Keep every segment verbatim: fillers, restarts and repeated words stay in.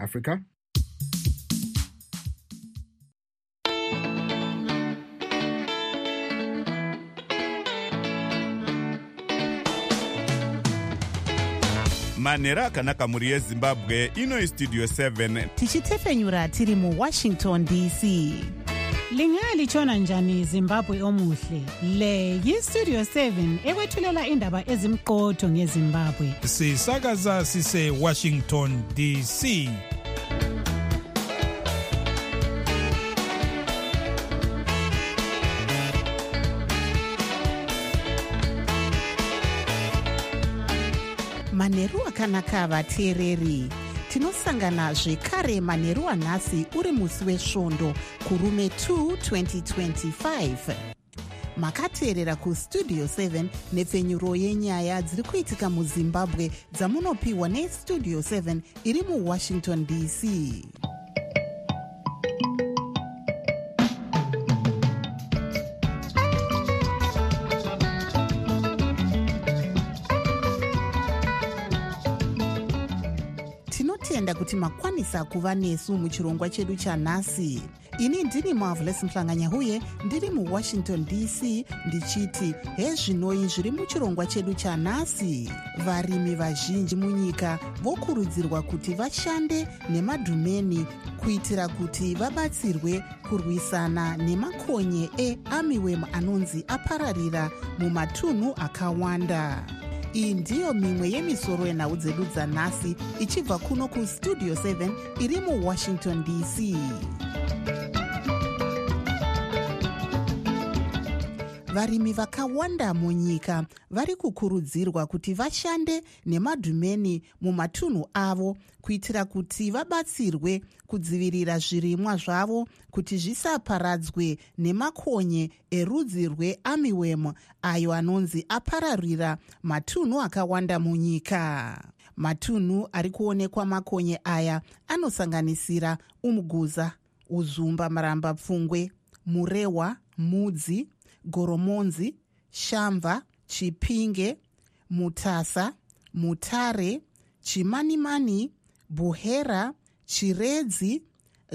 Africa. Manhero akanaka muri yeZimbabwe, ino Studio seven. Tichitefenyura tiri mu Washington D C. Lingalitshona njani Zimbabwe omuhle? Le yiStudio seven ekwethulela indaba ezimqotho ngeZimbabwe. Sisakaza sise Washington D C. Manheru akanaka vateereri. Tinosangana zvekare manheru anhasi uri musi wesvondo kurume two twenty twenty-five. Makateerera kuStudio seven nepfenyuro yenyaya dziri kuitika muZimbabwe dzamunopiwa neStudio seven iri muWashington D C. Tinotenda kuti makwanisa kuva nesu muchirongwa chedu chanhasi. Ini ndini Marvelous Mhlanganyahuye ndiri muWashington D C ndichiti hezvinoi zviri muchirongwa chedu chanhasi. Varimi vazhinji munyika vokurudzirwa kuti vashande nemadhumeni kuitira kuti vabatsirwe kurwisana nemakonye earmyworm anonzi apararira mumatunhu akawanda. Iyi ndiyo mimwe yemisoro yenhau dzedu dzanhasi ichibva kuno kuStudio seven iri muWashington D C. Varimi vakawanda munyika vari kukurudzirwa kuti vashande nemadhumeni mumatunhu avo kuitira kuti vabatsirwe kudzivirira zvirimwa zvavo kuti zvisaparadzwe nemakonye erudzi rwearmyworm ayo anonzi apararira matunhu akawanda munyika. Matunhu ari kuonekwa makonye aya anosanganisira umuguza, uzumba, maramba pfungwe, murewa, mudzi, goromonzi, shamva, chipinge, mutasa, mutare, chimanimani, buhera, chiredzi,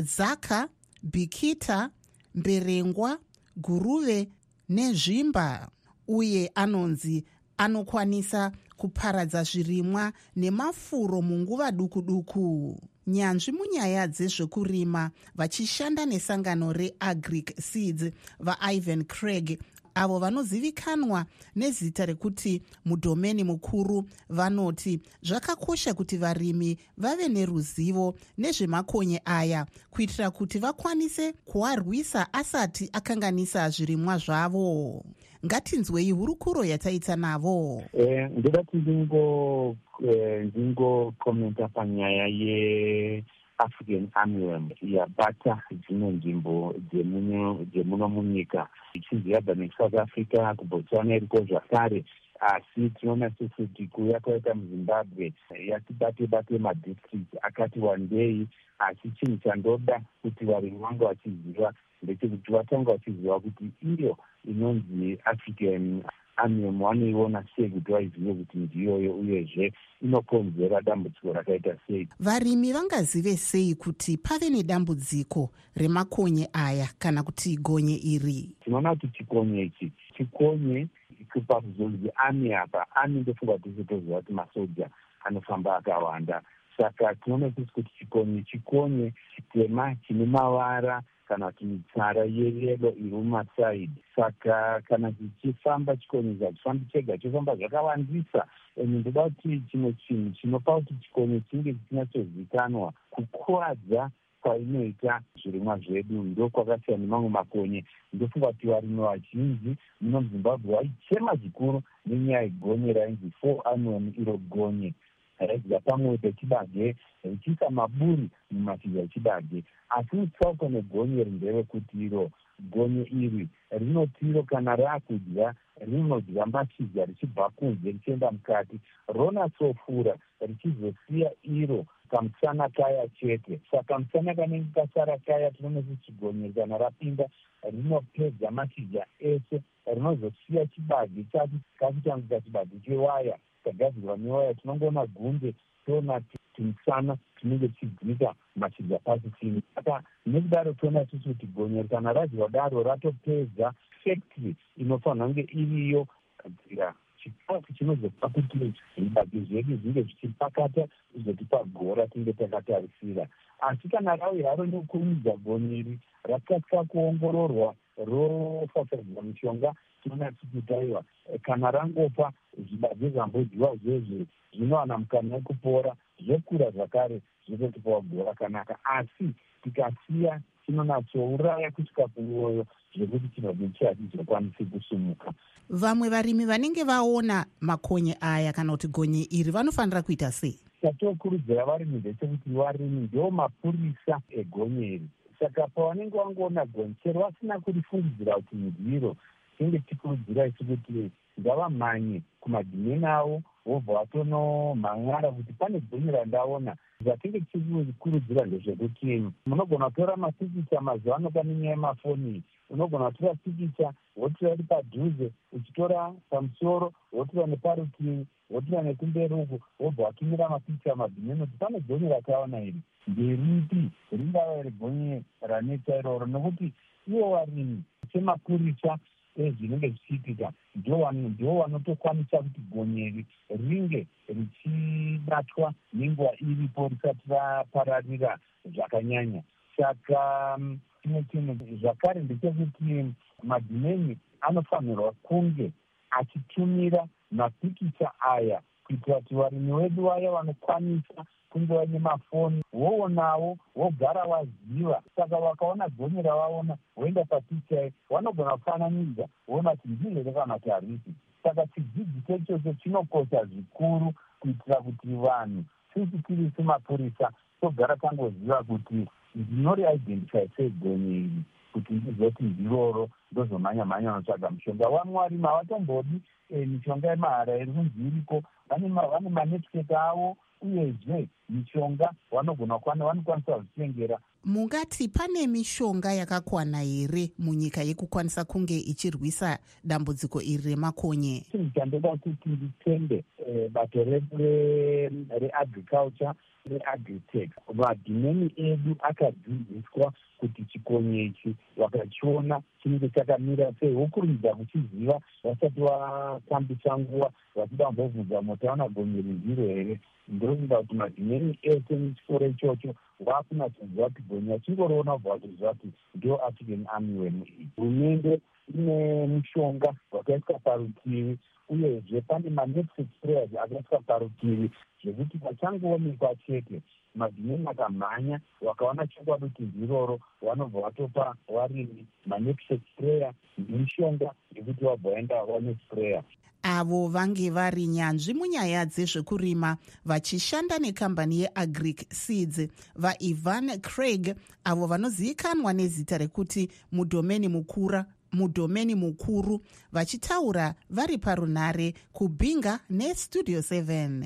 zaka, bikita, mberengwa, guruve nezvimba. Uye anonzi anokwanisa kuparadza zvirimwa nemafuro munguva duku duku. Nyanzvi munyaya dzezvekurima vachishanda nesangano reAgric Seeds vaIvan Craig, avo vanozivikanwa nezita rekuti mudhomeni mukuru, vanoti zvakakosha kuti varimi vave neruzivo nezvemakonye aya kuitira kuti vakwanise kuarwisa asati akanganisa zvirimwa zvavo. Ngatinzwei hurukuro yataita navo. Eh, ndoda kuti ndingo eh, ndingo komenta panyaya ye African armyworm yabata dzimwe nzvimbo dzemuno munyika ichinzi yabva neSouth Africa, kuBotswana iriko zvakare, asi tinoona kuti kuuya kwaita muZimbabwe yatibate bate madistrict akati wandei. Asi chinhu chandoda kuti varimi vangu vachiziva ndechekuti vatanga vachiziva kuti iyo inonzi African armyworm vanoiona sei kuti vaizive kuti ndiyoyo uyezve inokonzera dambudziko rakaita sei. Varimi vangazive sei kuti pave nedambudziko remakonye aya kana kuti gonye iri? Tinoona kuti chikonye ichi chikonye kupakuzonzi army apa, army ndofunga kuti toziva kuti masoja anofamba akawanda. Saka tinoona kuti chikonye chikonye chitema chine mavara kana kuti mitsara yeyelo iri mumasaidi. Saka kana chichifamba chikonye chachifambi chega, chifamba zvakawandisa. Ende ndoda kuti chimwe chinhu chinopa kuti chikonye chinge chinatsozikanwa kukuwadza kwainoita zvirimwa zvedu ndokwakasiyana nemamwe makonye. Ndofunga kuti varimi vazhinji muno muZimbabwe vaichema zvikuru nenyaya yegonye rainzi four armyworm iro gonye raidya pamwe pechibage richiisa maburi mumashizha echibage. Asi mutsauko negonye nderekuti iro gonye iri rinotiro kana raakudya rinodya mashizha richibva kunze richienda mukati, ronatsofura richizosiya iro kamusana kaya chete. Saka musana kanenge kasara kaya tinoona kuti chigonye kana rapinda rinopedza mashizha ese, rinozosiya chibage chacho kakutanguka chibage chewaya kagadzirwa newaya. Tinongoona gunde, toona timusana tinenge tichidzika mashidza pasi chini. Saka nekudaro toona tisu kuti gonyeri kana radyiwa daro ratopedza factory inofanira kunge iriyo kugadzira chikafu chinozopa kuti zvibage zvedu zvinge zvichipakata zvizotipa gora tinge takatarisira. Asi kana rauya haro nekukurumidza gonyeri rakasika kuongororwa rofafadzwa mishonga, tinoona kuti aiwa kana rangopa zvibage zvambodyiwa zvezve zvinowana mukana wekupora, zvokura zvakare zvototipawo gora kanaka. Asi tikasiya chinonatsouraya kusvika kumwoyo zvekuti chinodhichi hachizokwanisi kusumuka. Vamwe varimi vanenge vaona makonye aya kana kuti gonye iri vanofanira kuita sei? Chatokurudzira varimi ndechekuti varimi ndio mapurisa egonye iri. Saka pavanenge vangoona gonye, chero vasina kurifungidzira kuti ndiro, tinge tikurudzira isu kuti ngavamhanye kumadhimeni avo vobva vatonomhan'ara kuti pane gonye randaona. Zvatinge tichikurudzira ndezvekuti munogona kutora mapikicha mazuva ano pane nyaya yemafoni. Unogona kutora pikicha wotora iri padhuze, uchitora pamusoro wotora neparutivi, wotora nekumberi uku, wobva watumira mapikicha madhimeni kuti pane gonye rataona iri nderipi, ringava iri gonye ranetsa iroro. Nokuti ivo varimi semapurisa ezvinenge zvichiitika ndiwo vanotokwanisa kuti gonyeri ringe richibatwa nenguva iripo risati rapararira zvakanyanya. Saka chimwe chinhu zvakare ndechekuti madhimeni anofanirwa kunge achitumira mapikicha aya kuitira kuti varimi vedu vaya vanokwanisa kunge vaine mafoni voonawo vogara vaziva. Saka vakaona gonye ravaona voenda papikicha vanogona kufananidza voona kuti ndizvo kana kuti harisi. Saka chidzidzisi ichocho chinokosha zvikuru kuitira kuti vanhu sisi tiri semapurisa togara tangoziva kuti ndinoriidentify segonye iri, kuti ndizoti ndiroro ndozomhanya-mhanya unotsvaga mishonga. Vamwe varimi havatombodi mishonga yemahara iri kunzi iriko, vane manetwork avo uyezve mishonga vanogona kwana vanokwanisa kuzvitengera. Mungati pane mishonga yakakwana here munyika yekukwanisa kunge ichirwisa dambudziko iri remakonye? Chinhu chandoda kuti nditende bato reagriculture reagritech, madhimeni edu akadzidziswa kuti chikonye ichi vakachiona chinenge chakamira sei, vokurumidza kuchiziva vasati vakambisa nguva vachida kumbobvunza motaona gonye riziro here. Ndinoziva kuti madhimeni ese nechikoro ichocho vakunatsoziva kuti gonye achingoriona ubva vatoziva kuti ndio African armyworm iyi. Hurumende ine mushonga wakaiswa parutivi, uyezve pane manetwork sprayers akaiswa parutivi zvekuti pachangoonekwa chete madhimeni akamhanya vakaona chokwadi kuti ndiroro, vanobva vatopa varimi manetwork sprayer nemishonga yekuti vabva vaenda vaone sprayer. Avo vange vari nyanzvi munyaya dzezvekurima vachishanda nekambani yeAgric Seeds vaIvan Craig, avo vanozivikanwa nezita rekuti mudomeni mukura mudomeni mukuru, vachitaura vari parunare kubhinga nestudio seven.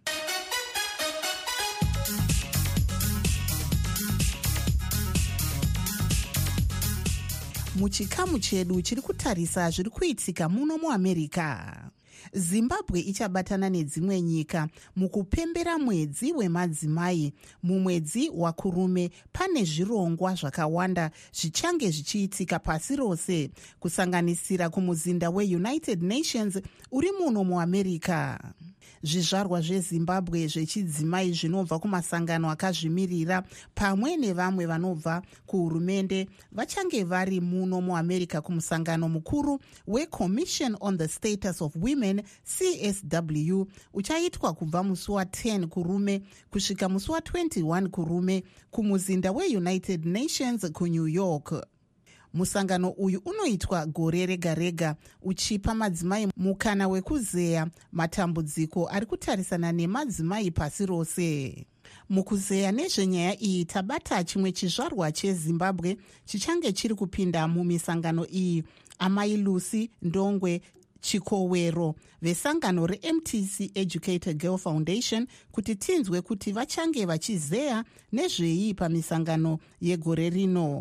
Muchikamu chedu chiri kutarisa zviri kuitika muno muAmerica. Zimbabwe ichabatana nedzimwe nyika mukupembera mwedzi wemadzimai. Mumwedzi wakurume pane zvirongwa zvakawanda zvichange zvichiitika pasi rose, kusanganisira kumuzinda weUnited Nations uri muno muAmerica. Zvizvarwa zveZimbabwe zvechidzimai zvinobva kumasangano akazvimirira pamwe nevamwe vanobva kuhurumende vachange vari muno muAmerica kumusangano mukuru weCommission on the Status of Women C S W uchaitwa kubva musi wa10 kurume kusvika musi wa21 kurume kumuzinda weUnited Nations kuNew York. Musangano uyu unoitwa gore rega rega uchipa madzimai mukana wekuzeya matambudziko ari kutarisana nemadzimai pasi rose. Mukuzeya nezvenyaya iyi tabata chimwe chizvarwa cheZimbabwe chichange chiri kupinda mumisangano iyi, Amai Lucy Ndongwe Chikowero vesangano reM T C Educator Girl Foundation kuti tinzwe kuti vachange vachizeya nezvei pamisangano yegore rino.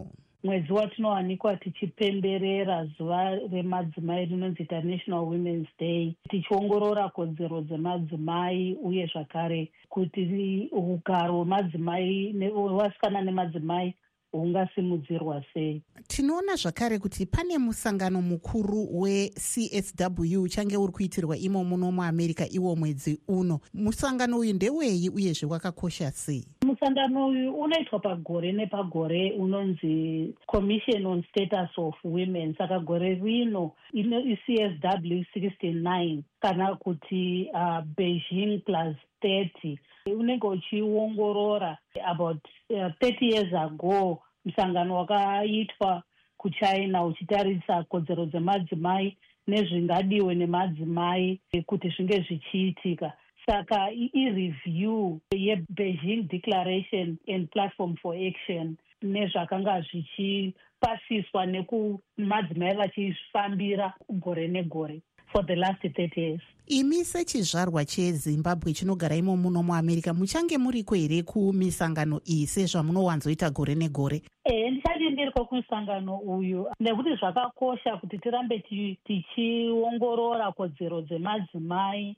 mwedzi watinowanikwa tichipemberera zuva remadzimai rinonzi International Women's Day, tichiongorora kodzero dzemadzimai uye zvakare kuti ugaro hwemadzimai wevasikana nemadzimai hungasimudzirwa sei. Tinoona zvakare kuti pane musangano mukuru we-C S W uchange uri kuitirwa imo muno muAmerica iwo mwedzi uno. Musangano uyu ndewei uyezve wakakosha sei? Musangano uyu unoitwa pagore nepagore, unonzi Commission on Status of Women. Saka gore rino ino i-C S W sixty-nine kana kuti uh, Beijing plus thirty. Unenge uchiongorora about uh, thirty years ago musangano wakaitwa kuChina uchitarisa kodzero dzemadzimai nezvingadiwe nemadzimai kuti zvinge zvichiitika. Saka i-review ye-Beijing Declaration and Platform for Action nezvakanga zvichipasiswa nekumadzimai vachifambira gore negore for the last thirty years. Imi sechizvarwa cheZimbabwe chinogara imo muno muAmerica muchange muriko here kumisangano iyi sezvamunowanzoita gore negore? Eh, ndichange ndiriko kumusangano uyu nekuti zvakakosha kuti tirambe tichiongorora kodzero dzemadzimai,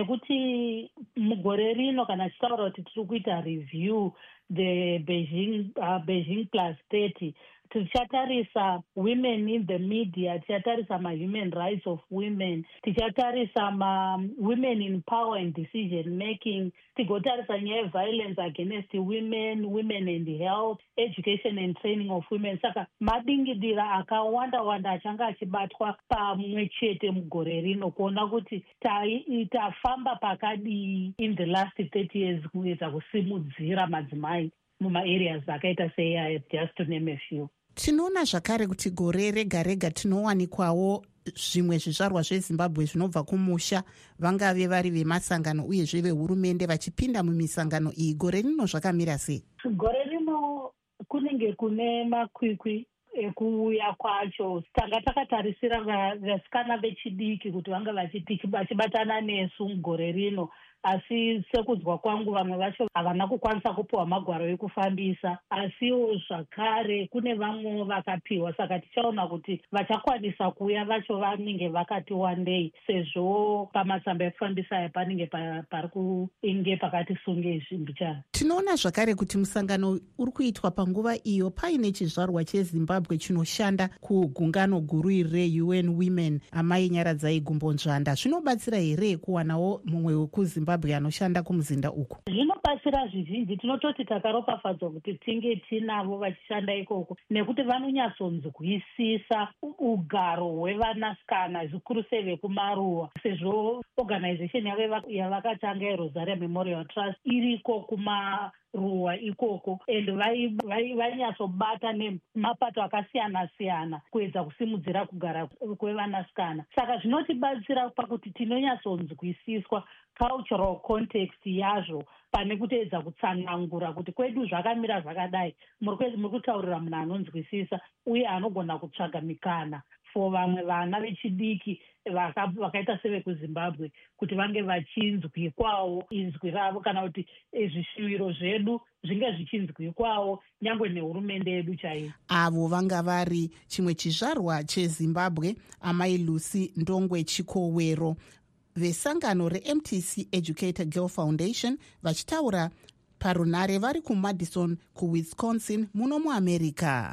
nekuti mugore rino kana tichitaura kuti tiri kuita review the Beijing, uh, Beijing plus thirty, tichatarisa women in the media, tichatarisa ma-human rights of women, tichatarisa ma-women in power and decision making, tigotarisa nyaya violence against women, women and health, education and training of women. Saka madingidira akawanda wanda achanga achibatwa pamwe chete mugore rino kuona kuti tafamba pakadii in the last thirty years kuedza kusimudzira madzimai muma-areas akaita seaya, just to name a few. Tinoona zvakare kuti gore rega rega tinowanikwawo zvimwe zvizvarwa zveZimbabwe zvinobva kumusha, vangave vari vemasangano uyezve vehurumende vachipinda mumisangano iyi. Gore rino zvakamira sei? Gore rino kunenge kune makwikwi ekuuya kwacho. Tanga takatarisira vasikana vechidiki kuti vanga vachibatana nesu mugore rino, asi sekuzwa kwangu vamwe vacho havana kukwanisa kupiwa magwaro ekufambisa, asiwo zvakare kune vamwe vakapiwa. Saka tichaona kuti vachakwanisa kuuya vacho vanenge vakati wandei, sezvo pamatsamba ekufambisa aya panenge pari kuinge pakati sunge zvimbicana. Tinoona zvakare kuti musangano uri kuitwa panguva iyo paine chizvarwa cheZimbabwe chinoshanda kugungano guru iri re-U N Women, amai Nyaradzai Gumbonzvanda. Zvinobatsira here kuwanawo mumwe wekuZimbabwe anoshanda kumuzinda uku? Zvinobatsira zvizhinji. Tinototi takaropafadzwa kuti tinge tinavo vachishanda ikoko, nekuti vanonyatsonzwisisa ugaro hwevanasikana, zvikuru sei vekumaruwa, sezvo organization yavo yavakatanga yeRosaria Memorial Trust iriko kumaruwa ikoko, and vainyatsobata nemapato akasiyana siyana kuedza kusimudzira kugara kwevanasikana. Saka zvinotibatsira pakuti tinonyatsonzwisiswa cultural context yazvo pane kuteedza kutsanangura kuti kwedu zvakamira zvakadai, muri kutaurira munhu anonzwisisa uye anogona kutsvaga mikana for vamwe vana vechidiki vakaita sevekuZimbabwe kuti vange vachinzwikwawo inzwi ravo, kana kuti zvishuviro zvedu zvinge zvichinzwikwawo nyangwe nehurumende yedu chaiyo. Avo vanga vari chimwe chizvarwa cheZimbabwe, amai Lucy Ndongwe Chikowero vesangano re-M T C Educator Girl Foundation, vachitaura parunare vari kuMadison kuWisconsin muno muAmerica.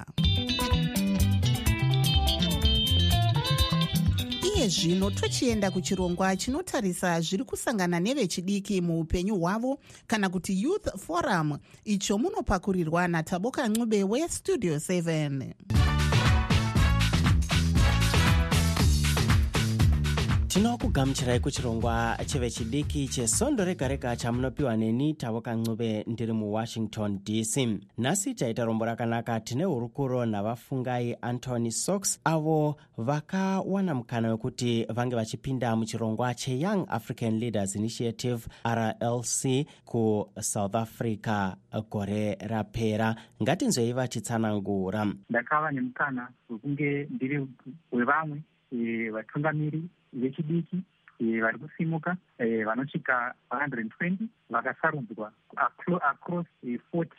Iye zvino tochienda kuchirongwa chinotarisa zviri kusangana nevechidiki muupenyu hwavo, kana kuti Youth Forum, icho munopakurirwa naTaboka Ncube weStudio seven. tinokugamuchirai kuchirongwa chevechidiki chesondo rega rega chamunopiwa neni Taboka Ncube ndiri muWashington D C. Nhasi taita rombo rakanaka. Tine hurukuro navafungai Anthony Sox, avo vakawana mukana wekuti vange vachipinda muchirongwa cheYoung African Leaders Initiative R L C kuSouth Africa gore rapera. Ngatinzwei vachitsanangura. Ndakava nemukana wekunge ndiri wevamwe vatungamiri vechidiki vari kusimuka vanosvika one hundred twenty vakasarudzwa across fourteen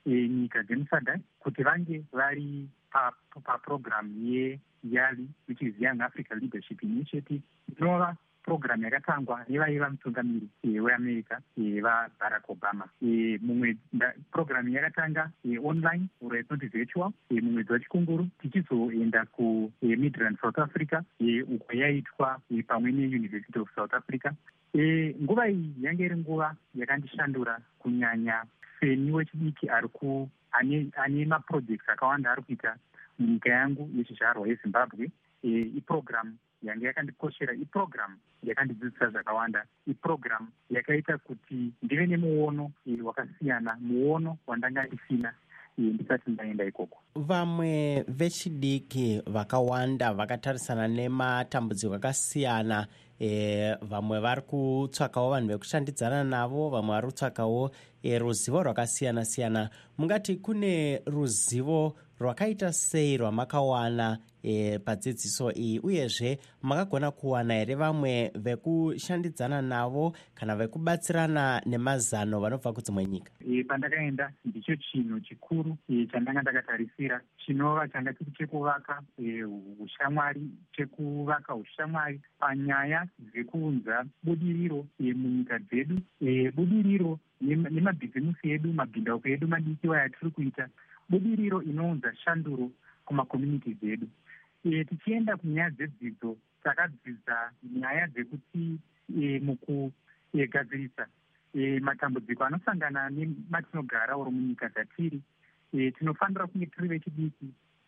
nyika dzemusadc kuti vange vari paprogramu yeYALI, which is Young Africa Leadership Initiative, inova program yakatangwa nevaiva mutungamiri weAmerica vaBarack Obama. Mumwe program yakatanga online uro yatinoti virtual mumwedzi wachikunguru, tichizoenda kuMidrand South Africa uko yaitwa pamwe neUniversity of South Africa. Nguva iyi yange iri nguva yakandishandura kunyanya feni wechidiki ariku ane maprojects akawanda ari kuita munyika yangu yechizvarwa yeZimbabwe. Iprogram yange yakandikoshera, iprogram yakandidzidzisa zvakawanda, iprogram yakaita kuti ndive nemuono wakasiyana, muono wandanga ndisina ndisati ndaenda ikoko. Vamwe vechidiki vakawanda vakatarisana nematambudziko akasiyana. E, vamwe vari kutsvakawo vanhu vekushandidzana navo, vamwe vari kutsvakawo e, ruzivo rwakasiyana siyana. Mungati kune ruzivo rwakaita sei rwamakawana e, padzidziso iyi, uyezve makagona kuwana here vamwe vekushandidzana navo kana vekubatsirana nemazano vanobva kudzimwe nyika? E, pandakaenda ndicho chinhu chikuru e, chandanga ndakatarisira, chinova changa chiri chekuvaka ushamwari, e, chekuvaka ushamwari panyaya dzekuunza budiriro e, munyika dzedu, e, budiriro nemabhizimusi edu, mabhindauko edu madiki waya tiri kuita, budiriro inounza shanduro kumakomuniti edu. E, tichienda kunyaya dzedzidzo, takadzidza nyaya dzekuti e, mukugadzirisa e, matambudziko anosangana nematinogara oro munyika dzatiri, e, tinofanira kunge tiri vechidiki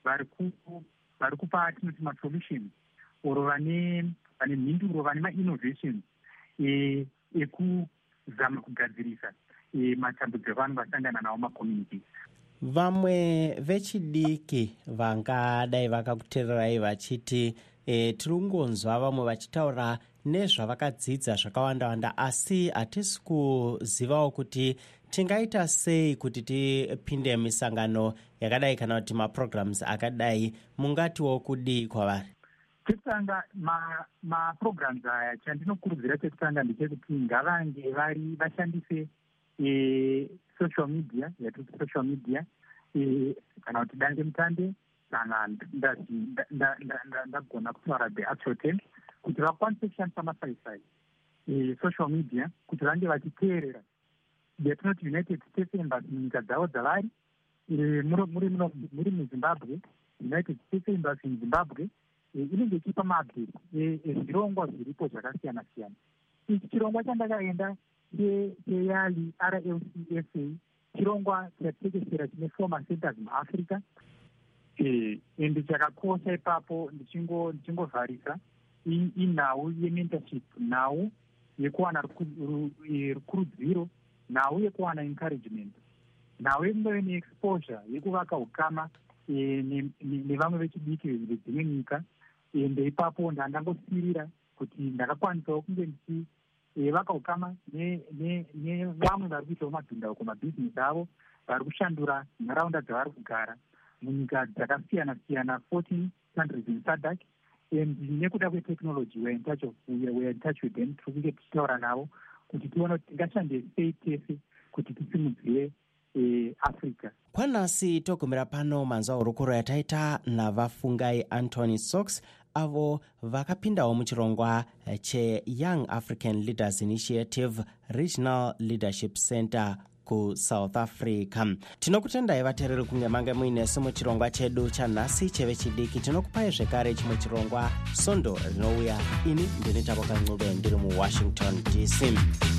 vari kupa tinoti masolutions oro vane vane mhinduro, vane mainnovations e, ekuzama kugadzirisa e, matambudziko vanhu vasangana nawo makomuniti. Vamwe vechidiki vangadai vakakuteererai vachiti e, tiri kungonzwa vamwe vachitaura nezvavakadzidza zvakawanda wanda, asi hatisi kuzivawo kuti tingaita sei kuti tipinde misangano yakadai kana kuti maprograms akadai. Mungatiwo kudii kwavari? Chekutanga, maprograms ma aya chandinokurudzira chekutanga ndechekuti ngavange vari vashandise e, social media, yatiri social media, e, kana kuti dande mutande, kana ndagona kutaura the actual term, kuti vakwanise kushandisa masaisai e, social media, kuti vange vachiteerera yatinoti United States Embassy munyika dzavo dzavari, e, muri muZimbabwe, United States Embassy muZimbabwe e, inenge ichipa maupdate ezvirongwa e, zviripo zvakasiyana siyana. Ichi chirongwa chandakaenda cheYALI R L C S A, chirongwa chatekeshera chine former centers muAfrica, e, ende chakakosha ipapo ndichingovharisa inhau yementorship, nhau yekuwana rukurudziro, nhau yekuwana encouragement, nhau yekungave neexposure yekuvaka ukama e, nevamwe vechidiki vedzimwe nyika. Ende ipapo ndandangosirira kuti ndakakwanisawo kunge ndichi E, vaka ukama nevamwe vari kuitawo mabhindauko mabhizinesi avo, vari kushandura nharaunda dzavari kugara munyika dzakasiyana siyana, fourteen countries in SADC. And nekuda kwetechnology, we are in touch with them, tiri kunge tichitaura navo kuti tione kuti tingashande sei tese kuti tisimudzire e, Africa. Kwanhasi togumira pano manzwa hurukuro yataita navafungai Anthony Sox, avo vakapindawo muchirongwa cheYoung African Leaders Initiative Regional Leadership Center kuSouth Africa. Tinokutendai vateereri kunge mange muinesu muchirongwa chedu chanhasi chevechidiki. Tinokupai zvekare chimwe chirongwa Sondo rinouya. Ini ndini Tavoka Ncube ndiri muWashington D C.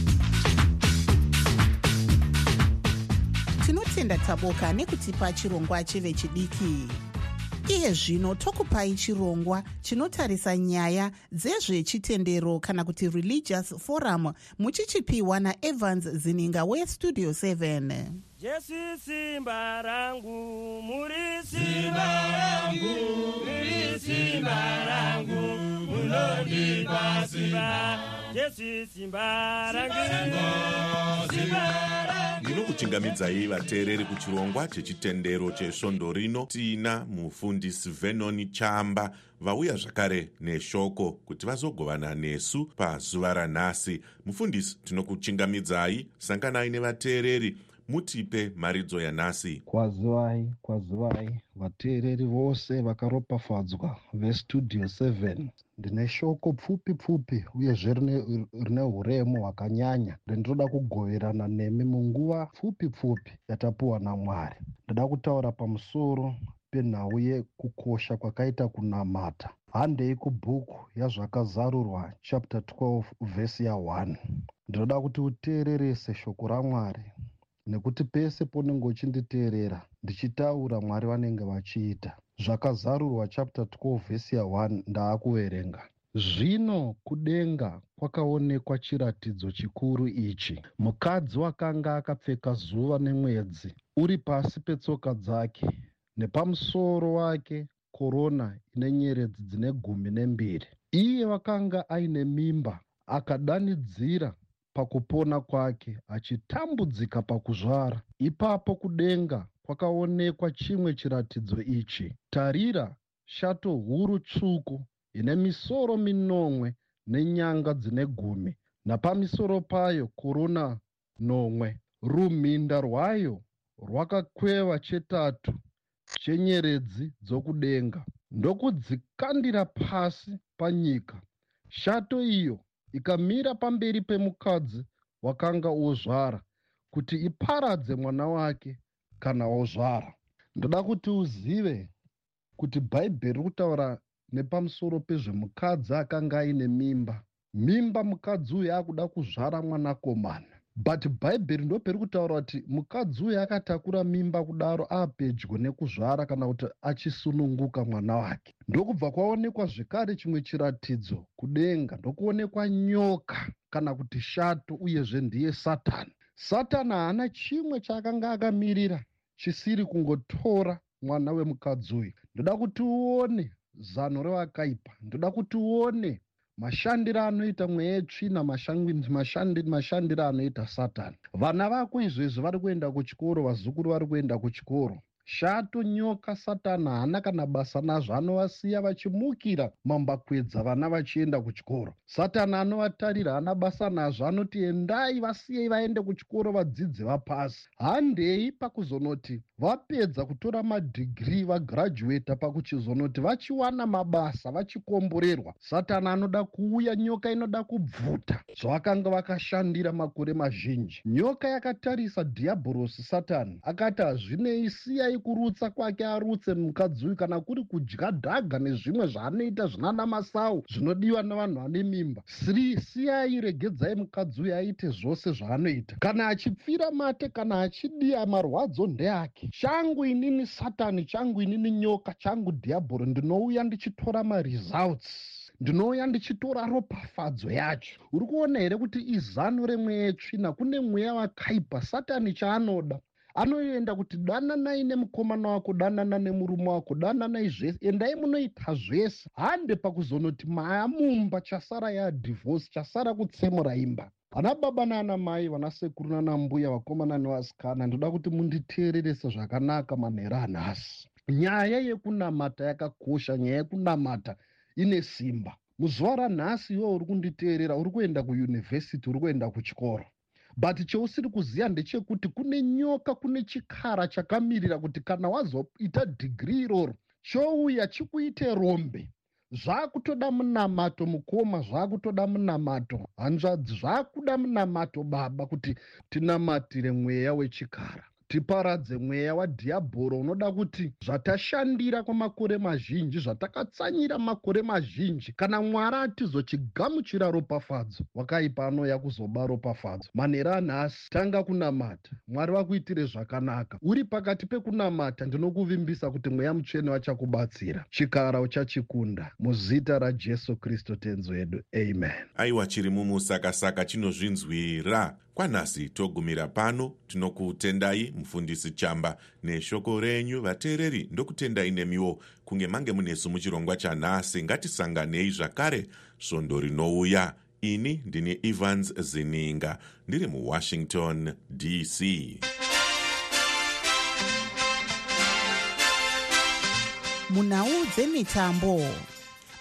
Tinotenda Tavoka nekutipa chirongwa chevechidiki. Iye zvino tokupai chirongwa chinotarisa nyaya dzezvechitendero kana kuti religious forum, muchichipiwa naEvans Zininga weStudio seven. Jesu simba rangu, muri simba rangu, muri simba rangu, munondipa simba. Jesu simba rangu, simba rangu. Ndinokuchingamidzai vateereri kuchirongwa chechitendero chesvondo rino. Tina mufundisi Vernon Chamba vauya zvakare neshoko kuti vazogovana nesu pazuva ranhasi. Mufundisi, tinokuchingamidzai, sanganai nevateereri mutipe maridzo yanhasi. Kwazivai, kwazivai vateereri vose vakaropafadzwa vestudio seven. Ndine shoko pfupi pfupi uyezve rine uremu hwakanyanya rindinoda kugoverana nemi munguva pfupi pfupi yatapiwa naMwari. Ndoda kutaura pamusoro penhau yekukosha kwakaita kunamata. Handei kubhuku yazvakazarurwa chapter twelve vhesi ya one. Ndinoda kuti uteererese shoko raMwari, nekuti pese ponenge uchinditeerera ndichitaura Mwari vanenge vachiita. Zvakazarurwa chapter twelve vhesi ya one ndaakuverenga. Zvino kudenga kwakaonekwa chiratidzo chikuru ichi: mukadzi wakanga akapfeka zuva nemwedzi uri pasi petsoka dzake, nepamusoro wake korona ine nyeredzi dzine gumi nembiri. Iye wakanga aine mimba akadanidzira pakupona kwake, achitambudzika pakuzvara. Ipapo kudenga kwakaonekwa chimwe chiratidzo ichi: tarira, shato huru tsvuku ine misoro minomwe nenyanga dzine gumi, napamisoro payo korona nomwe. Rumhinda rwayo rwakakweva chetatu chenyeredzi dzokudenga ndokudzikandira pasi panyika. Shato iyo ikamira pamberi pemukadzi wakanga ozvara kuti iparadze mwana wake kana ozvara. Ndoda kuti uzive kuti Bhaibheri riri kutaura nepamusoro pezvemukadzi akanga aine mimba. Mimba mukadzi uyu akuda kuzvara mwanakomana. But Bhaibheri ndo peri kutaura kuti mukadzi uyu akatakura mimba kudaro apedyo nekuzvara kana kuti achisununguka mwana wake. Ndokubva kwaonekwa zvekare chimwe chiratidzo kudenga, ndokuonekwa nyoka kana kuti shato, uyezve ndiye Satani. Satani haana chimwe chaakanga akamirira chisiri kungotora mwana wemukadzi uyu. Ndoda kuti uone zano revakaipa, ndoda kuti uone mashandiro anoita mweya yetsvina, mashandiro anoita Satani. Vana vako izvezvi vari kuenda kuchikoro, vazukuru vari kuenda kuchikoro. Shato, nyoka, Satani haana kana basa nazvo, anovasiya vachimukira mambakwedza vana vachienda kuchikoro. Satani anovatarira, haana basa nazvo, anoti endai vasiyei vaende kuchikoro vadzidze vapasi. Handei pakuzonoti vapedza kutora madhigirii vagirajuweta pakuchizonoti vachiwana mabasa vachikomborerwa. Satani anoda kuuya, nyoka inoda kubvuta zvavakanga vakashandira makore mazhinji. Nyoka yakatarisa dhiabhorosi Satani akati hazvinei, siyai kurutsa kwake arutse mukadzi uyu, kana kuri kudya dhaga nezvimwe zvaanoita zvinana masau zvinodiwa navanhu vane mimba. Siri siyai, regedzai mukadzi uyu aite zvose zvaanoita. Kana achipfira mate, kana achidiya, marwadzo ndeake. Changu inini Satani, changu inini nyoka, changu dhiabhoro, ndinouya ndichitora maresults, ndinouya ndichitora ropafadzo yacho. Uri kuona here kuti izano remweya yetsvina? Kune mweya wakaipa. Satani chaanoda, anoenda kuti dananai nemukomana wako, danana nemurume wako, dananai zvese, endai munoita zvese. Hande pakuzonoti maamumba chasara yadhivhosi, chasara kutsemura imba. Ana baba nana mai, vana sekuru nana mbuya, vakomana nevasikana, ndoda kuti munditeererese zvakanaka manhero anhasi. Nyaya yekunamata yakakosha, nyaya yekunamata ine simba. Muzuva ranhasi iwe uri kunditeerera, uri kuenda kuyunivhesiti, uri kuenda kuchikoro. But cheusiri kuziva ndechekuti kune nyoka, kune chikara chakamirira kuti kana wazoita dhigirii iroro chouya chikuite rombe. Zvakutoda munamato mukoma, zvakutoda munamato hanzvadzi, zvakuda munamato baba, kuti tinamatire mweya wechikara, tiparadze mweya wadhiabhoro unoda kuti zvatashandira kwamakore mazhinji, zvatakatsanyira makore mazhinji, kana Mwari atizochigamuchira ropafadzo, wakaipa anouya kuzoba ropafadzo. Manhero anhasi, tanga kunamata. Mwari vakuitire zvakanaka. Uri pakati pekunamata, ndinokuvimbisa kuti mweya mutsvene vachakubatsira. Chikara uchachikunda muzita raJesu Kristu tenzi wedu, amen. Aiwa, chiri mumusakasaka chinozvinzwira. Kwanhasi togumira pano. Tinokutendai mufundisi Chamba neshoko renyu. Vateereri, ndokutendai nemiwo kunge mange munesu muchirongwa chanhasi. Ngatisanganei zvakare svondo rinouya. Ini ndini Evans Zininga, ndiri muWashington D C. Munhau dzemitambo.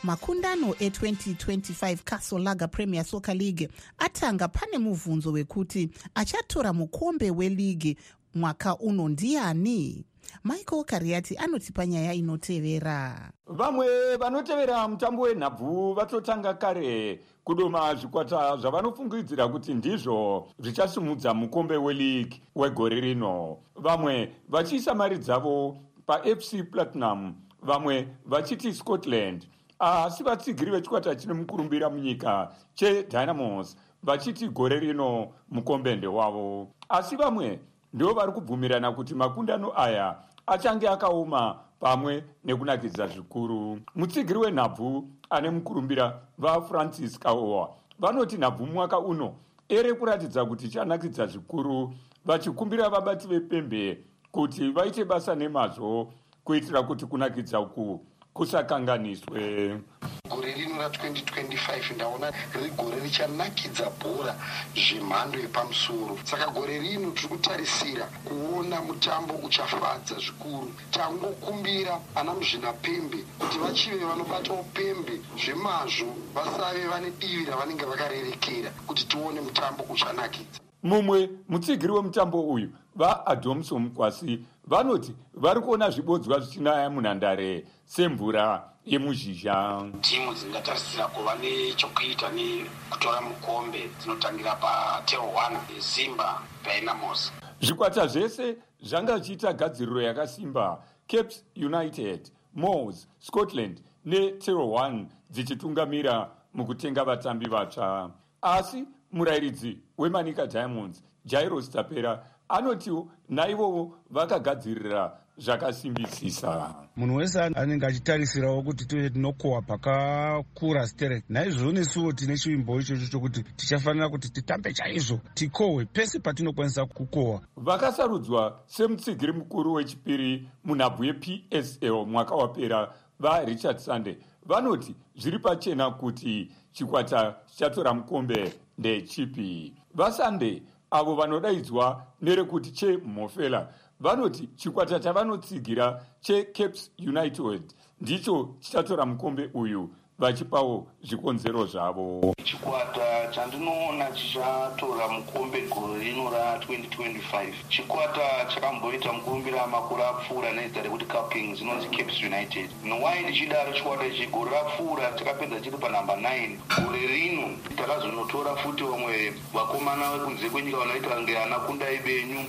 makundano e-twenty twenty-five Castle Lager Premier Soccer League atanga pane mubvunzo wekuti achatora mukombe weligi mwaka uno ndiani. Michael Kariati anotipa nyaya inotevera. Vamwe vanotevera mutambo wenhabvu vatotanga kare kudoma zvikwata zvavanofungidzira kuti ndizvo zvichasimudza mukombe weligi wegore rino. Vamwe vachiisa mari dzavo paF C Platinum, vamwe vachiti Scotland, asi vatsigiri vechikwata chine mukurumbira munyika cheDynamos vachiti gore rino mukombe ndewavo. Asi vamwe ndivo vari kubvumirana kuti makundano aya achange akaoma pamwe nekunakidza zvikuru. Mutsigiri wenhabvu ane mukurumbira vaFrancis Kaowa vanoti nhabvu mwaka uno ere kuratidza kuti chanakidza zvikuru, vachikumbira vabati vepembe kuti vaite basa nemazvo kuitira kuti kunakidza uku kusakanganiswe. Gore rino ra-twenty twenty-five ndaona riri gore richanakidza bhora zvemhando yepamusoro. Saka gore rino tiri kutarisira kuona mutambo uchafadza zvikuru. Tangokumbira ana muzvinapembe kuti vachive vanobatawo pembe zvemazvo, vasave vane divi ravanenge vakarerekera kuti tione mutambo uchanakidza. Mumwe mutsigiri wemutambo uyu vaAdomso Mukwasi vanoti vari kuona zvibodzwa zvichinaya munhandare semvura yemuzhizha. Timu dzingatarisira kuva nechokuita nekutora mukombe dzinotangira paTero one, Simba, Dynamos. Zvikwata zvese zvanga zvichiita gadziriro yakasimba, Caps United, Moors, Scotland neTero one dzichitungamira mukutenga vatambi vatsva. Asi murayiridzi weManika Diamonds, Jairus Tapera, anotiwo naivowo vakagadzirira zvakasimbisisa. Munhu wese anenge achitarisirawo kuti tive tinokohwa pakakura straight. Naizvozvo nesuwo tine chivimbo ichocho chokuti tichafanira kuti titambe chaizvo, tikohwe pese patinokwanisa kukohwa. Vakasarudzwa semutsigiri mukuru wechipiri munhabvu yeP S L mwaka wapera vaRichard Sande vanoti zviri pachena kuti chikwata chichatora mukombe ndechipi. VaSande avo vanodaidzwa nerekuti cheMofela vanoti chikwata chavanotsigira cheCaps United ndicho chichatora mukombe uyu, vachipawo zvikonzero zvavo. Chikwata chandinoona chichatora mukombe gore rino ra-twenty twenty-five chikwata chakamboita mukurumbira makore apfuura nezita rekuti Cup Kings inonzi Caps United. Nowai ndichidaro chikwata ichi gore rapfuura takapedza chiri panamba nine. Gore rino takazonotora futi vamwe vakomana vekunze kwenyika vanoita ngeana Kundai Benyu.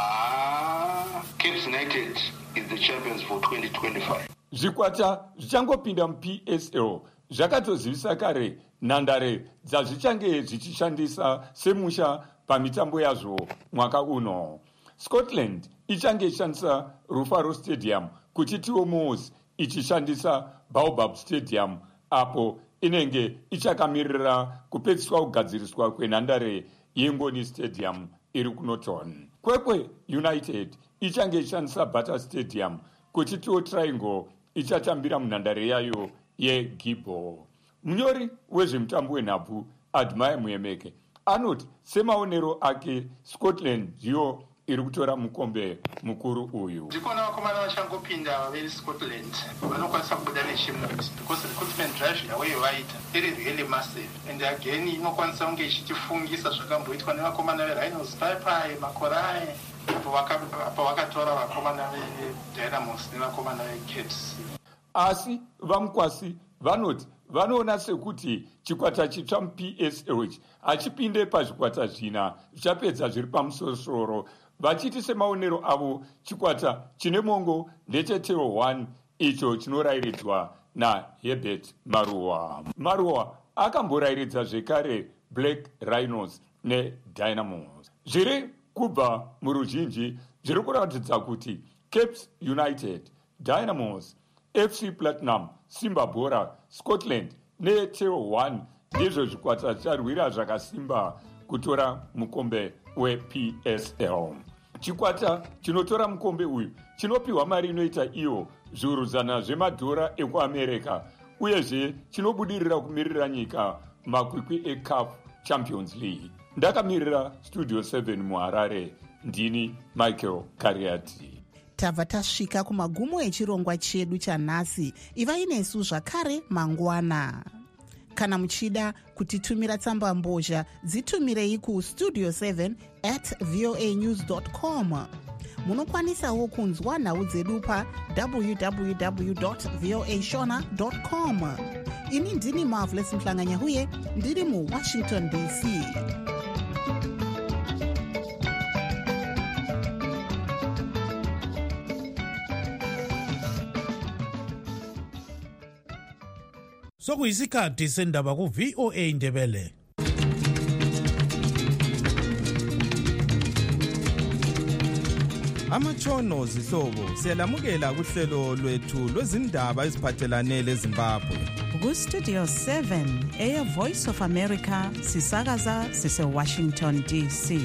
Ah, Caps United is the champions for twenty twenty-five. Zvikwata zvichangopinda muP S L zvakatozivisa kare nhandare dzazvichange zvichishandisa semusha pamitambo yazvo mwaka uno. Scotland ichange ishandisa Rufaro Stadium, kuchitiwo Moors ichishandisa Baobab Stadium, apo inenge ichakamirira kupedziswa kugadziriswa kwenhandare yeNgoni Stadium iri kuNorton. Kwekwe United ichange ishandisa Butter Stadium, kuchitiwo Triangle ichatambira munhandare yayo yeGibbo. Munyori wezvemutambo wenhabvu Admire Muyemeke anoti semaonero ake Scotland ndiyo iri kutora mukombe mukuru uyu. Ndikona vakomana vachangopinda veScotland vanokwanisa kubuda nechimoti because recruitment drive yavo yevaita iri really massive, and again inokwanisa kunge ichitifungisa zvakamboitwa nevakomana veRhinos Pai Makorai apo vakatora vakomana veDynamos nevakomana veCaps. Asi vaMukwasi vanoti vanoona sekuti chikwata chitsva muP S L hachipinde pazvikwata zvina zvichapedza zviri pamusoro-soro, vachiti semaonero avo chikwata chine mongo ndecheTero one icho chinorayiridzwa naHerbert Maruwa. Maruwa akamborayiridza zvekare Black Rhinos neDynamos. Zviri kubva muruzhinji zviri kuratidza kuti Caps United, Dynamos, F C Platinum, Simba Bora, Scotland neTero one ndizvo zvikwata zvicharwira zvakasimba kutora mukombe weP S L. Chikwata chinotora mukombe uyu chinopiwa mari inoita iyo zviuru zana zvemadhora ekuAmerica, uyezve chinobudirira kumirira nyika makwikwi eCAF Champions League. Ndakamirira Studio seven muHarare, ndini Michael Kariati. tabva tasvika kumagumo echirongwa chedu chanhasi. Ivai nesu zvakare mangwana. Kana muchida kutitumira tsamba mbozha, dzitumirei ku studio seven at voa news dot com. Munokwanisawo kunzwa nhau dzedu pa w w w dot voa shona dot com. Ini ndini Marvelous Mhlanganyahuye, ndiri mu Washington D C. Sokuyisikhathi sendaba ku V O A Ndebele. Amachono zihlobo siyalamukela kuhlelo lwethu lwezindaba eziphathelane leZimbabwe. Ku Studio seven, Air Voice of America, sisakaza sise Washington D C.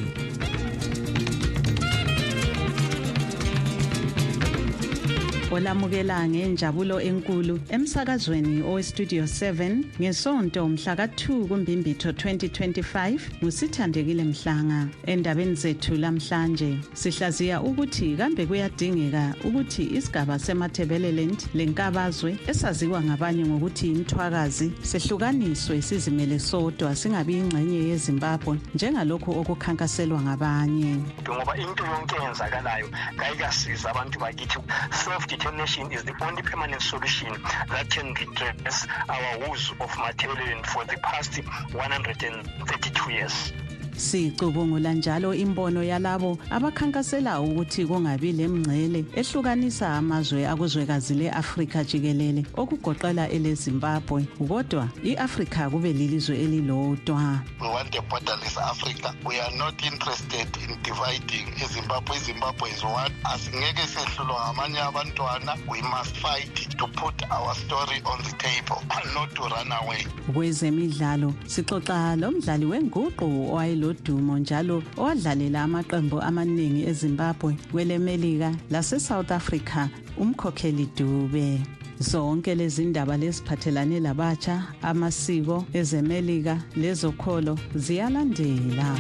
Olamukela ngenjabulo enkulu emsakazweni o Studio seven ngesonto mhla ka two kuMbimbitho twenty twenty-five ngusithandekile Mhlanga. Endabeni zethu lamhlanje sihlaziya ukuthi kambe kuyadingeka ukuthi isigaba seMatabeleland lenkabazwe esaziwa ngabanye ngokuthi imthwakazi sehlukaniswe sizimele sodwa singabi ingxenye yeZimbabwe njengalokho okukhankaselwa ngabanye. Ngoba into yonke eyenzakalayo kayikasiza abantu bakithi. Self-determination is the only permanent solution that can redress our woes of Matabeleland for the past one hundred thirty-two years. Sicubungula njalo imbono yalabo abakhankasela ukuthi kungabi lemngcele ehlukanisa amazwe akuzwekazi leAfrika jikelele okugoqela eleZimbabwe kodwa iAfrika kube lilizwe elilodwa. We want a borderless Africa. We are not interested in dividing Zimbabwe. Zimbabwe is one. Asingeke sehlulwa ngamanye abantwana. We must fight to put our story on the table and not to run away. Kwezemidlalo sixoxa lomdlali wenguqu owayelo dumo njalo owadlalela amaqembu amaningi eZimbabwe kwelemelika lase South Africa umkhokheli Dube. Zonke lezi ndaba lesiphathelane labatsha amasiko ezemelika lezokholo ziyalandela.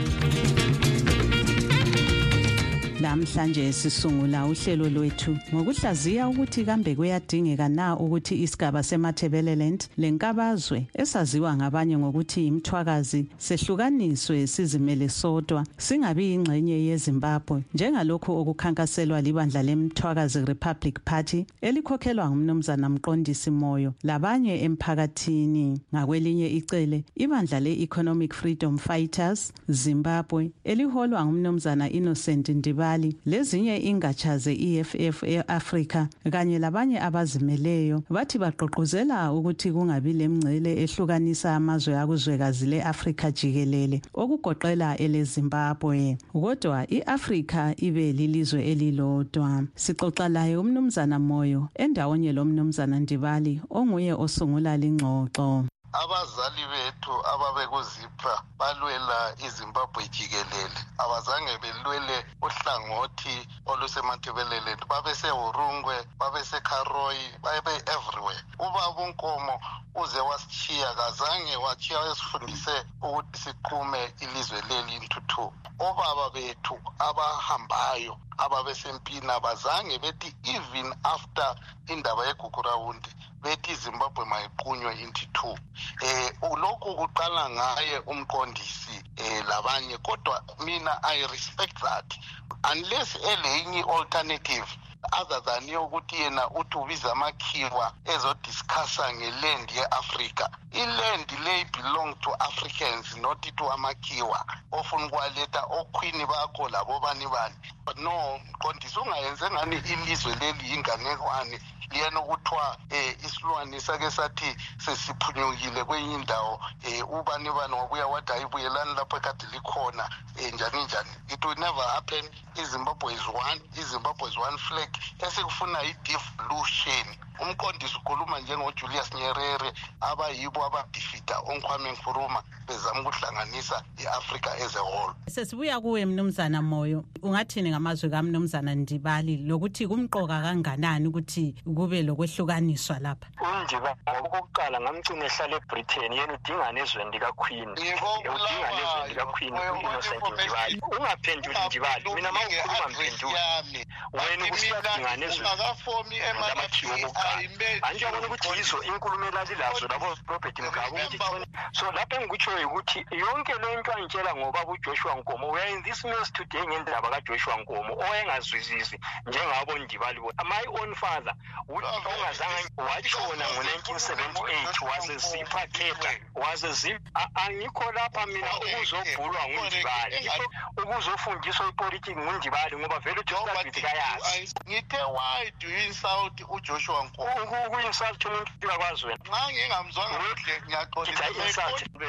Namhlanje sisungula uhlelo lwethu ngokuhlaziya ukuthi kambe kuyadingeka na ukuthi isigaba seMatabeleland lenkabazwe esaziwa ngabanye ngokuthi imthwakazi sehlukaniswe sizimele sodwa singabi ingxenye yeZimbabwe njengalokho okukhankaselwa libandla leMthwakazi Republic Party elikhokhelwa ngumnumzana Mqondisi Moyo labanye emphakathini. Ngakwelinye icele ibandla le-Economic Freedom Fighters Zimbabwe eliholwa ngumnumzana Innocent Ndiba lezinye ingatsha ze-E F F e-Afrika kanye labanye abazimeleyo bathi baqoqozela ukuthi kungabi lemngcele ehlukanisa amazwe akuzwekazi leAfrika jikelele okugoqela eleZimbabwe kodwa iAfrika ibe lilizwe elilodwa. Sixoxa laye umnumzana Moyo endawonye lomnumzana Ndibali onguye osungula lingxoxo. Abazali bethu ababekuzipha balwela iZimbabwe jikelele abazange belwele uhlangothi oluseMatabeleland babeseHurungwe babeseKaroi babe everywhere. Ubaba uNkomo uze wasichiya kazange wachiya esifundise ukuthi siqume ilizwe leli intuthu. Obaba bethu abahambayo ababesempina bazange bethi even after indaba yeGugurawundi bethi Zimbabwe mayiqunywe into two. Eh ulokhu kuqala ngaye umqondisi eh labanye kodwa mina I respect that unless elenye alternative other than yokuthi yena uthi ubiza amakhiwa ezodiscussa ngeland yeAfrica. Iland le belong to Africans not to amakhiwa ofuna kwaleta okhwini bakho labo bani bani. But no mqondisi ungayenze ngani ilizwe leli inganekwane liyena ukuthiwa eh isilwane sake sathi sesiphunyukile kwenye indawo eh ubani bani wabuya wathi ayibuyelani lapho ekade likhona eh njani njani. It will never happen. iZimbabwe is one. iZimbabwe is one flag. Esikufuna i-devolution umqondisi ukhuluma njengojulius nyerere abayibo abadifida onkwame nkrumah bezama ukuhlanganisa i-africa as a whole. Sesibuya kuwe mnumzana Moyo, ungathini ngamazwi kamnumzana Ndibali lokuthi kumqoka kanganani ukuthi kube lokwehlukaniswa lapha? UNdibali okokuqala ngamcina ehlala eBritain, yena udingana ezweni likaQueen, udingana ezweni likaQueen u-Innocent Ndibali. Ungaphenduli Ndibali, mina ma ukhuluma mphenduli. Wena ukusiyadingana ezweni ngamathiwo okokuqala. Anjengona ukuthi yizo inkulumo elalilazo labo Robert Mugabe ukuthi so lapha engikutshoyo ukuthi yonke le nto angitshela ngoba uJoshua Nkomo, we are in this mess today ngendaba kaJoshua Nkomo owayengazwisisi njengabo Ndibali. My own father ongazange watshona ngo-nineteen seventy-eight wazezipha khetha wazezipha. Angikho lapha mina ukuzobhulwa nguNdibali, ukuzofundiswa ipolitiki nguNdibali ngoba vele uJoshua kayazi. Ngithe why do you insult uJoshua Nkomo? Uku-insult umuntu kakwazi wena. Nxa ngingamzwanga kuhle ngiyaxolisa.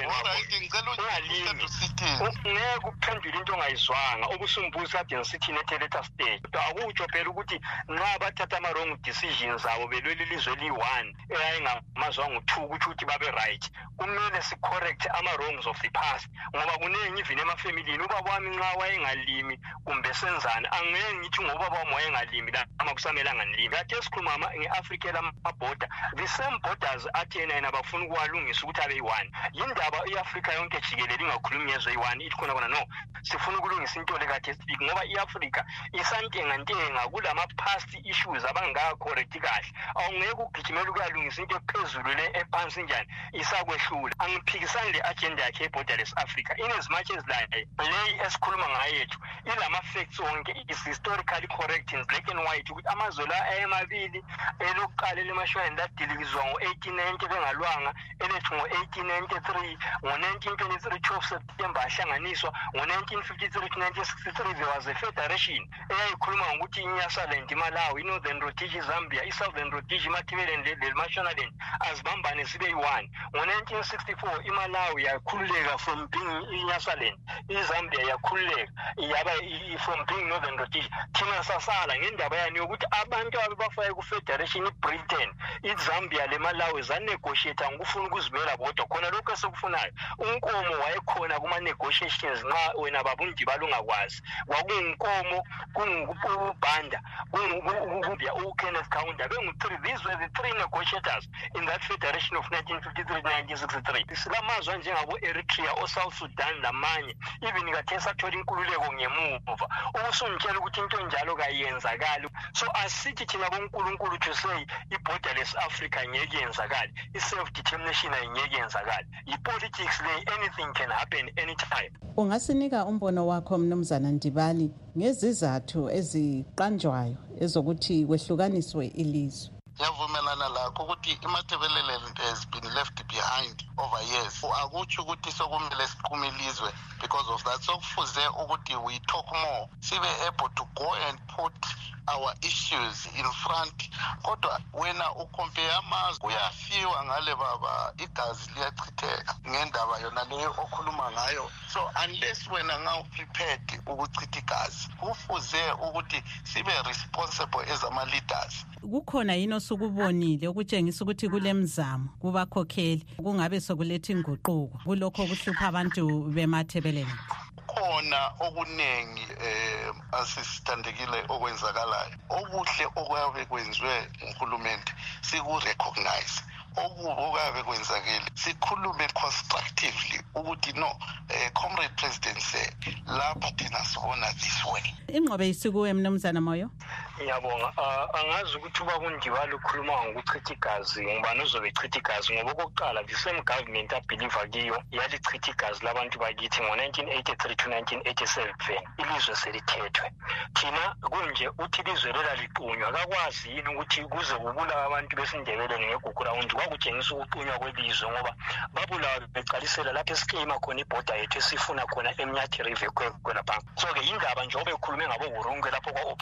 Ngeke uphendule into ongayizwanga obusumbuza kade ngisithi ne-Teleta stage. Akutsho phela ukuthi nxa bathatha ama-wrong decisions abo belwela ilizwe eliyi-one eyayingamazwanga u-two kutsho ukuthi babe right. Kumele si-correct ama-wrongs of the past ngoba kuningi even emafamilini. Ubaba wami nxa wayengalimi kumbe senzani, angeke ngithi ngobaba wami wayengalimi lama kusamelanga ngilimi. Kade esikhuluma nge-Africa elamabhoda, the same borders athi yena yena bafuna ukuwalungisa ukuthi abe yi-one. Yindaba i-Afrika yonke jikelele ingakhulumi yezwe yi-one ithi khona khona no, sifuna ukulungisa into lekade speak ngoba i-Afrika isantengantenga kulama-past issues abangaka-correct kahle. Awungeke ugijimele ukuyalungisa into ephezulu le ephansi njani isakwehlula. Angiphikisani le agenda yakhe e-borderless Africa in as much as like leyi esikhuluma ngayo yethu ilama-facts onke is historically correct in black and white ukuthi amazwe la ayemabili elokuqala elemashweni ladilikizwa ngo-eighteen ninety bengalwanga, elethu ngo-eighteen ninety-three, ngo-nineteen twenty-three twelve September ahlanganiswa, ngo-nineteen fifty-three to nineteen sixty-three there was a federation eyayikhuluma ngokuthi iNyasaland, iMalawi, iNorthern Rhodesia, Zambia, iSouthern Rhodesia, iMatabeleland leMashonaland azibambane sibe yi-one. Ngo-nineteen sixty-four iMalawi yakhululeka from being iNyasaland, iZambia yakhululeka yaba from being Northern Rhodesia. Thina sasala ngendaba yani yokuthi abantu abafake ku-federation iBritain, iZambia leMalawi zanegotiate ngokufuna ukuzimela bodwa. Khona lokho esikufunayo uNkomo wayekhona kuma-negotiations nxa wena baba uNdibali ungakwazi. Kwakuyinkomo, kungubhanda, kungubya uKenneth Kaunda, bengu-three. These were the three negotiators in that federation of nineteen fifty-three to nineteen sixty-three. Silamazwa njengabo-Eritrea, o-South Sudan lamanye even kathe sathola inkululeko ngemuva. Ubusungitshela ukuthi into enjalo kayenzakali. So asithi thina bonkulunkulu to say i-borderless Africa ngeke yenzakali, i-self-determination ayingeke yenzakali. I-politics le, anything can happen anytime. Ungasinika umbono wakho mnumzana Ndibali ngezizathu eziqanjwayo ezokuthi kwehlukaniswe ilizwe? Ngiyavumelana lakho ukuthi iMatabeleland has been left behind over years. Akutsho ukuthi sokumele siqume ilizwe because of that. So kufuze ukuthi we talk more, sibe able to go and put our issues in front. Kodwa wena ucompare amazwe kuyafiwa ngale baba, igazi liyachitheka ngendaba yona leyo okhuluma ngayo. So unless wena ngaw prepared ukuchitha igazi, kufuze ukuthi sibe responsible as ama leaders. Kukhona yini osukubonile ukutshengisa ukuthi kulemzamo kubakhokheli kungabe sokuletha inguquko kulokho kuhlupha abantu beMatabeleland? Khona okunengi eh asisithandekile okwenzakalayo, obuhle okwabe kwenziwe uNkulumente siku-recognize, okubukabe kwenzakile sikhulume constructively ukuthi no eh, comrade president say lapha thina sibona this way. Ingqobe isikuwe mnumzana Moyo. Ngiyabonga. Angazi ukuthi uba uNdibali ukhuluma ngokuchitha igazi ngibani uzobe echitha igazi ngoba okokuqala the same government abhiliva kiyo yalichitha igazi labantu bakithi ngo-nineteen eighty-three to nineteen eighty-seven ilizwe selithethwe. Thina kunje uthi ilizwe lela liqunywa kakwazi yini ukuthi kuze kubulawa abantu besindebele ngegugu rawundi kwakutshengisa ukuqunywa kwelizwe ngoba babulawa beqalisela lapho esikleyima khona ibhoda yethu esifuna khona eMnyathi River kwelapha. So ke indaba njengoba ekhulume ngabo Hurungwe lapho kwa-operate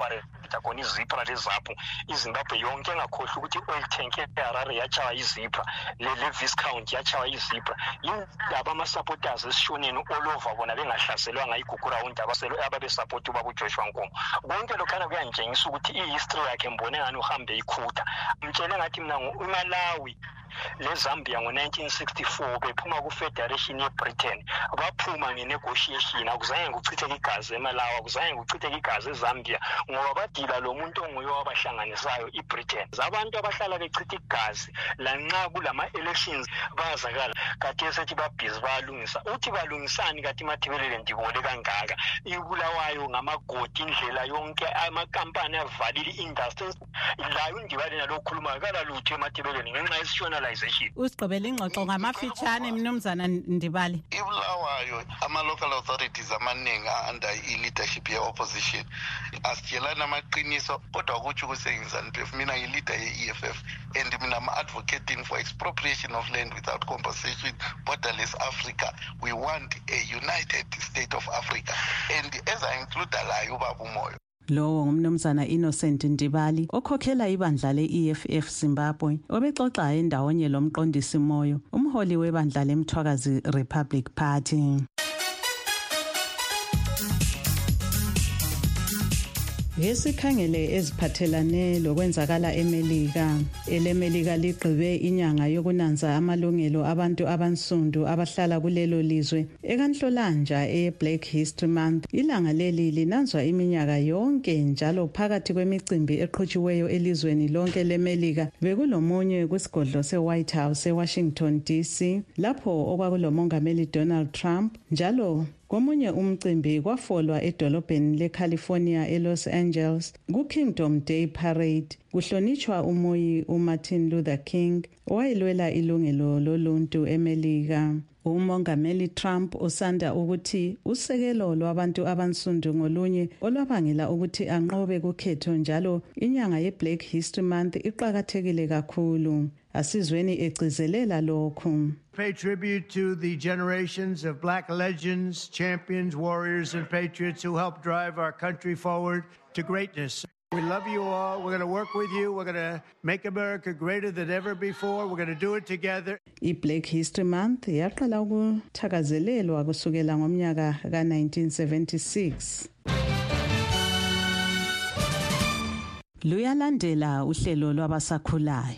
ukudisabita khona izipra lezapho iZimbabwe yonke engakhohlwa ukuthi oil tank eHarare yachawa izipra le Viscount yachawa izipra indaba ama-supporters esishoneni all over bona bengahlaselwanga igugu round ababesupport ubaba uJoshua Nkomo konke lokhana kuyangitshengisa ukuthi i-history yakhe mbone ngani uhambe ikhutha mtshele ngathi mina uMalawi leZambia ngo-nineteen sixty-four bephuma ku-Federation ye-Britain baphuma nge-negotiation akuzange kuchitheke igazi eMalawi akuzange kuchitheke igazi eZambia ngoba badila lo muntu onguye wabahlanganisayo i-Britain abantu abahlala bechitha igazi lanxa kulama-elections bazakala kati esethi babhizi bayalungisa uthi balungisani kati iMathebelele ndibole kangaka ibulawayo ngamagodi indlela yonke amakampani avalile i-industries layo indibale nalokhuluma kala lutho eMathebelele ngenxa yesishona usigqibela ingxoxo ngamafitshane mnumzana Ndibali. Ibulawayo ama-local authorities amaningi under i-leadership ye-opposition asitshelana amaqiniso kodwa kutsho kusengizani phefu mina ngi-leader ye-E F F and mina am advocating for expropriation of land without compensation, borderless Africa. We want a united state of Africa, and as I include layo ubaba umoyo Lowo ngumnumzana Innocent Ndibali okhokhela ibandla le-E F F Zimbabwe obexoxa endawonye lomqondisi Moyo umholi webandla leMthwakazi Republic Party. Ngesikhangele eziphathelane lokwenzakala eMelika, eleMelika ligqibe inyanga yokunanza amalungelo abantu abansundu abahlala kulelo lizwe. Ekanhlolanja e-Black History Month, ilanga leli linanzwa iminyaka yonke njalo phakathi kwemicimbi eqhutshiweyo elizweni lonke leMelika bekulomunye kwisigodlo se-White House eWashington D C lapho okwakulomongameli Donald Trump njalo komunye umcimbi kwafolwa edolobheni leCalifornia eLos Angeles ku-Kingdom Day Parade kuhlonitshwa umuyi uMartin Luther King owayelwela ilungelo loluntu eMelika. Umongameli Trump usanda ukuthi usekelo lwabantu abansundu ngolunye olwabangela ukuthi anqobe kukhetho njalo inyanga ye-Black History Month iqakathekile kakhulu. Asizweni egcizelela lokhu. Pay tribute to the generations of black legends, champions, warriors, and patriots who helped drive our country forward to greatness. We love you all. We're going to work with you. We're going to make America greater than ever before. We're going to do it together. I-Black History Month yaqala ukuthakazelelwa kusukela ngomnyaka ka nineteen seventy-six. Luyalandela uhlelo lwabasakhulayo.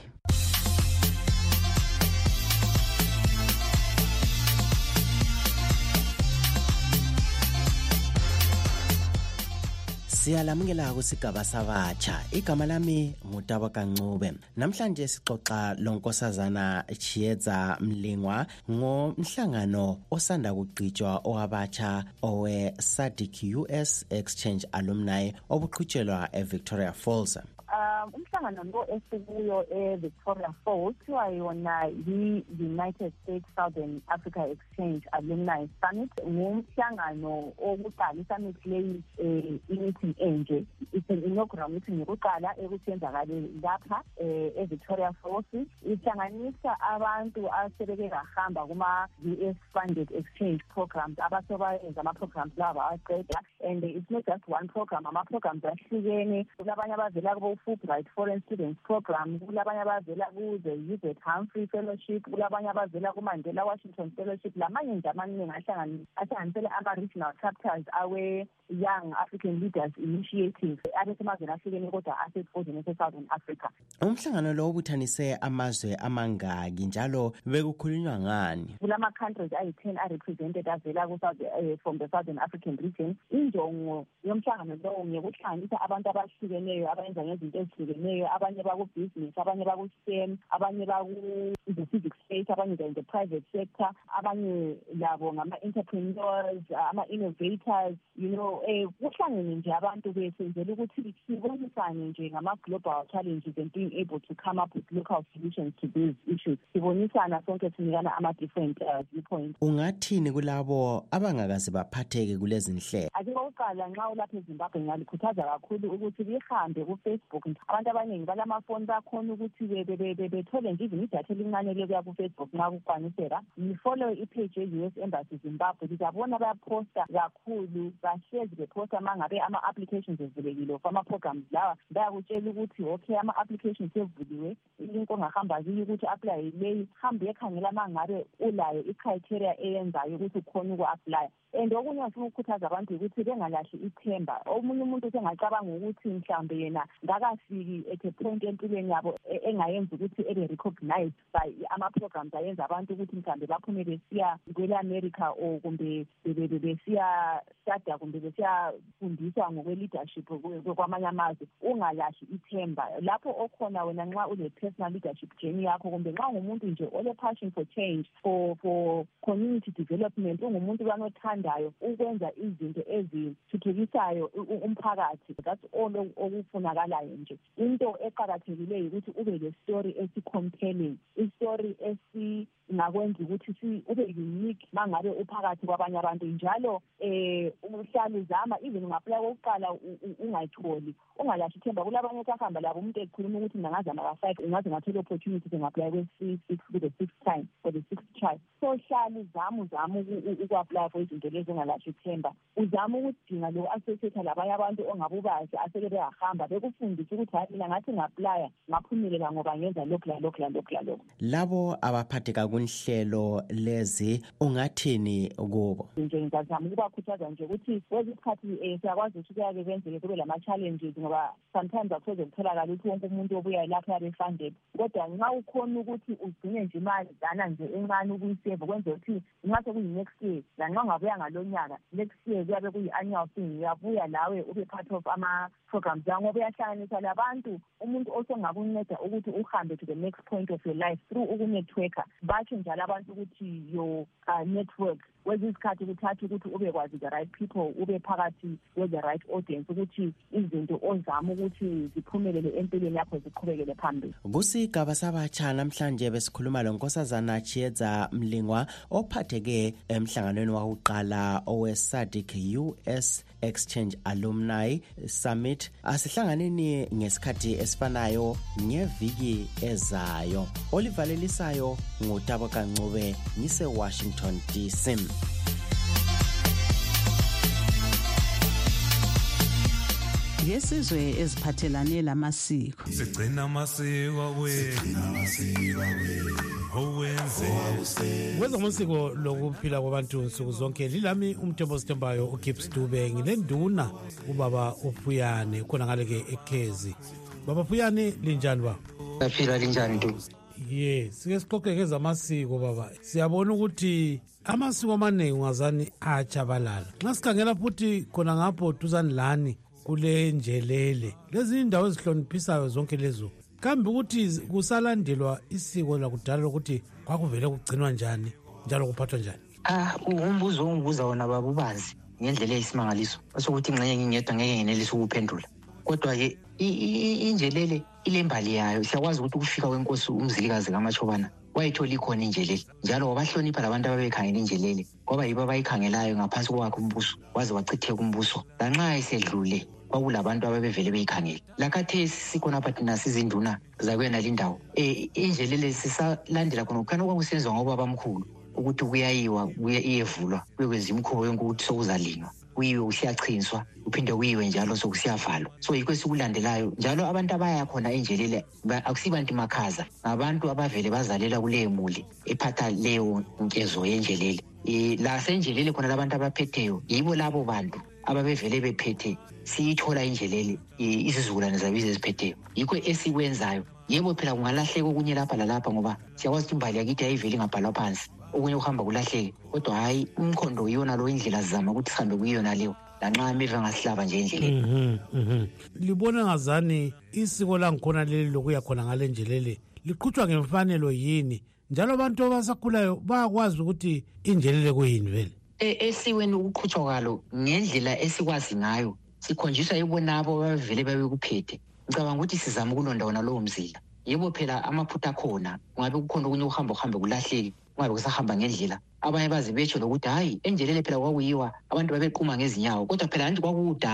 Siyalamukela kusigaba sabatsha. Igama lami nguTaba Kancube. Namhlanje sixoxa lonkosazana Chiyedza Mlingwa ngomhlangano osanda kugqitshwa owabatsha owe S A D C U S Exchange Alumni obuqhutshelwa eVictoria Falls. Um, umhlangano lo esikuyo eVictoria Falls kuthiwa yona yi-United States Southern Africa Exchange Alumni Summit. Ngumhlangano okuqala i-summit leyi i-meeting enje. It's an inaugural meeting yokuqala ekutshenzakale lapha eVictoria Falls. Ihlanganisa abantu asebeke bahamba kuma-U S funded exchange programs abasebayenza ama-programs laba aqeda, and it's not just one program, ama-programs ahlukene. Kulabanye abavela kubo Fulbright Foreign Students Program, kulabanye abavela ku-the Hubert Humphrey Fellowship, kulabanye abavela ku-Mandela Washington Fellowship, lamanye nje amaningi ahlanganisele ama-regional chapters awe-Young African Leaders Initiative abesemazweni ahlukene kodwa asesifundeni ese-Southern Africa. Umhlangano lo ubuthanise amazwe amangaki njalo bekukhulunywa ngani? Kulama-countries ayi-ten are-represented avela from the Southern African region. Injongo yomhlangano lowo ngekuhlanganisa abantu abahlukeneyo abayenza ngezinto ezihlukeneyo, abanye baku-business, abanye baku-STEM, abanye baku-the civic space, abanye in the private sector, abanye labo ngama-entrepreneurs, ama-innovators, you know, eh kuhlangene nje abantu besenzela ukuthi sibonisane nje ngama-global challenges and being able to come up with local solutions to these issues. Sibonisana sonke sinikana ama-different uh, viewpoints. Ungathini kulabo abangakaze baphatheke kulezi nhlelo? Ake kokuqala nxa ulapha eZimbabwe ngalikhuthaza kakhulu ukuthi lihambe ku-Facebook Facebook. Abantu abaningi balamafoni bakhona ukuthi bethole nje even idatha elincane lokuya ku-Facebook nxa kukwaniseka. Ngifollow ipage ye-U S Embassy Zimbabwe, ngizabona bayaposta kakhulu, bahlezi beposta uma ngabe ama-applications ezivulekile for ama-programs lawa. Bayakutshela ukuthi okay, ama-applications evuliwe, into ongahamba ziyo ukuthi apply leyi, hambe ekhangela uma ngabe ulayo i-criteria eyenzayo ukuthi ukhona uku-apply. And okunye ngifuna ukukhuthaza abantu ukuthi bengalahli ithemba. Omunye umuntu usengacabanga ukuthi mhlambe yena ngakafiki at a point empilweni yabo engayenza ukuthi ebe recognized by ama-programs ayenza abantu ukuthi mhlambe baphume besiya kwele-America or kumbe besiya study kumbe besiyafundiswa ngokwe-leadership kwamanye amazwe. Ungalahli ithemba lapho okhona wena nxa une-personal leadership journey yakho, kumbe nxa ngumuntu nje ole-passion for change, for for community development, ungumuntu banothandayo ukwenza izinto ezithuthukisayo umphakathi. That's all okufunakalayo nje. Into eqakathekileyo ukuthi ube le-story esi-compelling, i-story esingakwenza ukuthi ube unique mangabe uphakathi kwabanye abantu. Njalo eh uhlala uzama even ngaphela kokuqala ungayitholi, ungalahli ithemba. Kulabanye okuhamba labo umuntu ekhuluma ukuthi ngingazama ka-five, ungaze ngathola opportunity ngingapply kwe-six for the sixth time, for the sixth try. So hlala uzama uzama uku-apply for izinto lezi, ungalahli ithemba. Uzama ukudinga lo associate labanye abantu ongabubazi aseke beyahamba bekufundisa ukuthi hayi mina ngathi ngi-apply ngaphumelela ngoba ngenza lokhu lalokhu lalokhu lalokhu. Labo abaphatheka kunhlelo lezi ungathini kubo? Nje ngizazama ukubakhuthaza nje ukuthi kwezinye isikhathi siyakwazi ukuthi kuyake kwenzeke kube lama-challenges ngoba sometimes akusoze kutholakala ukuthi wonke umuntu obuyayo lapho yabe funded. Kodwa nxa ukhona ukuthi ugcine nje imali dana nje encane ukuyiseva kwenza ukuthi nxa sekuyi-next year lanxa ungabuya ngalo nyaka, next year kuyabe kuyi-annual thing, uyabuya lawe ube part of ama-programs lawo ngoba uyahlanganisa labantu. Umuntu osongakunceda ukuthi uhambe to the next point of your life through ukunetworker. Batsho njalo abantu ukuthi your uh, network kwezinye isikhathi kuthatha ukuthi ube kwazi the right people, ube phakathi with-the right audience ukuthi izinto ozama ukuthi ziphumelele empilweni yakho ziqhubekele phambili. Kusigaba sabatsha namhlanje besikhuluma lonkosazana Chiedza Mlingwa ophatheke emhlanganweni wakuqala owe-S A D C U S Exchange Alumni Summit. Asihlanganeni ngesikhathi esifanayo ngeviki ezayo. Olivalelisayo nguTabo Kancube ngise Washington D C. Ngesizwe eziphathelane lamasiko. Sigcina amasiko wenza amasiko lokuphila kwabantu nsuku zonke. Lilami umthembo sithembayo uGibbs Dube, ngilenduna ubaba uPhuyane khona ngaleke eKhezi. Baba Phuyane linjani ba? Baphila linjani ntombi? Yes, sike siqoqekeza amasiko baba. Siyabona ukuthi amasiko amaningi ungazani achabalala. Nxa sikhangela futhi khona ngapho duzani lani kule njelele, lezi indawo ezihloniphisayo zonke lezo, kambe ukuthi kusalandelwa isiko lakudala lokuthi kwakuvele kugcinwa njani njalo kuphathwa njani? Ah, umbuzo ongibuza wona baba ubanzi ngendlela eyisimangaliso, asokuthi ngxenye ngingedwa ngeke ngenelise ukuphendula. Kodwa ke injelele ilembali yayo. Siyakwazi ukuthi ukufika kwenkosi umzilikazi kaMachobana wayithola ikhona injelele, njalo wabahlonipha labantu ababekhangela injelele ngoba yibo abayikhangelayo ngaphansi kwakhe umbuso waze wachitheka umbuso. Lanxa esedlule kwakulabantu ababevele beyikhangela. Lakhathesi sikhonapha thina sizinduna zakwena lindawo. Eh injelele sisalandela khona kukhanya kwakusenziwa ngoba abamkhulu ukuthi kuyayiwa kuye iyevulwa kuyekwenza imikhubo yonke ukuthi sokuzalinywa, kuyiwe usiyachinswa uphinde kuyiwe njalo sokusiyavalwa. So yikho esikulandelayo njalo abantu abaya khona enjelele akusibantu makhaza, ngabantu abavele bazalela kuleyo muli ephatha leyo nkezo yenjelele. Eh la senjelele khona labantu abaphetheyo yibo labo bantu ababevele bephethe siyithola injelele isizukulwane zabize eziphetheyo. Yikho esikwenzayo. Yebo phela kungalahleka okunye lapha lalapha ngoba siyakwazi ukuthi imbali yakithi ayiveli ngabhalwa phansi, okunye uhamba kulahleke, kodwa hayi umkhondo uyona lo indlela sizama ukuthi sihambe kuyona leyo lanxa ameva ngasihlaba nje endleleni. Mhm mhm. Libona ngazani isiko langikhona leli lokuya khona ngale njelele liqhutshwa ngemfanelo yini, njalo abantu abasakhulayo bayakwazi ukuthi injelele kuyini vele? Esiweni ukuqhutshwa kwalo ngendlela esikwazi ngayo sikhonjiswa yibonabo abavele babekuphethe. Ngicabanga ukuthi sizama ukulonda wona lowo mzila. Yebo phela amaphutha akhona, ngabe kukhona okunye uhamba uhambe kulahleke, ngabe kusahamba ngendlela. Abanye bazi betsho lokuthi hayi enjelele phela kwakuyiwa abantu babeqhuma ngezinyawo, kodwa phela anti kwakudala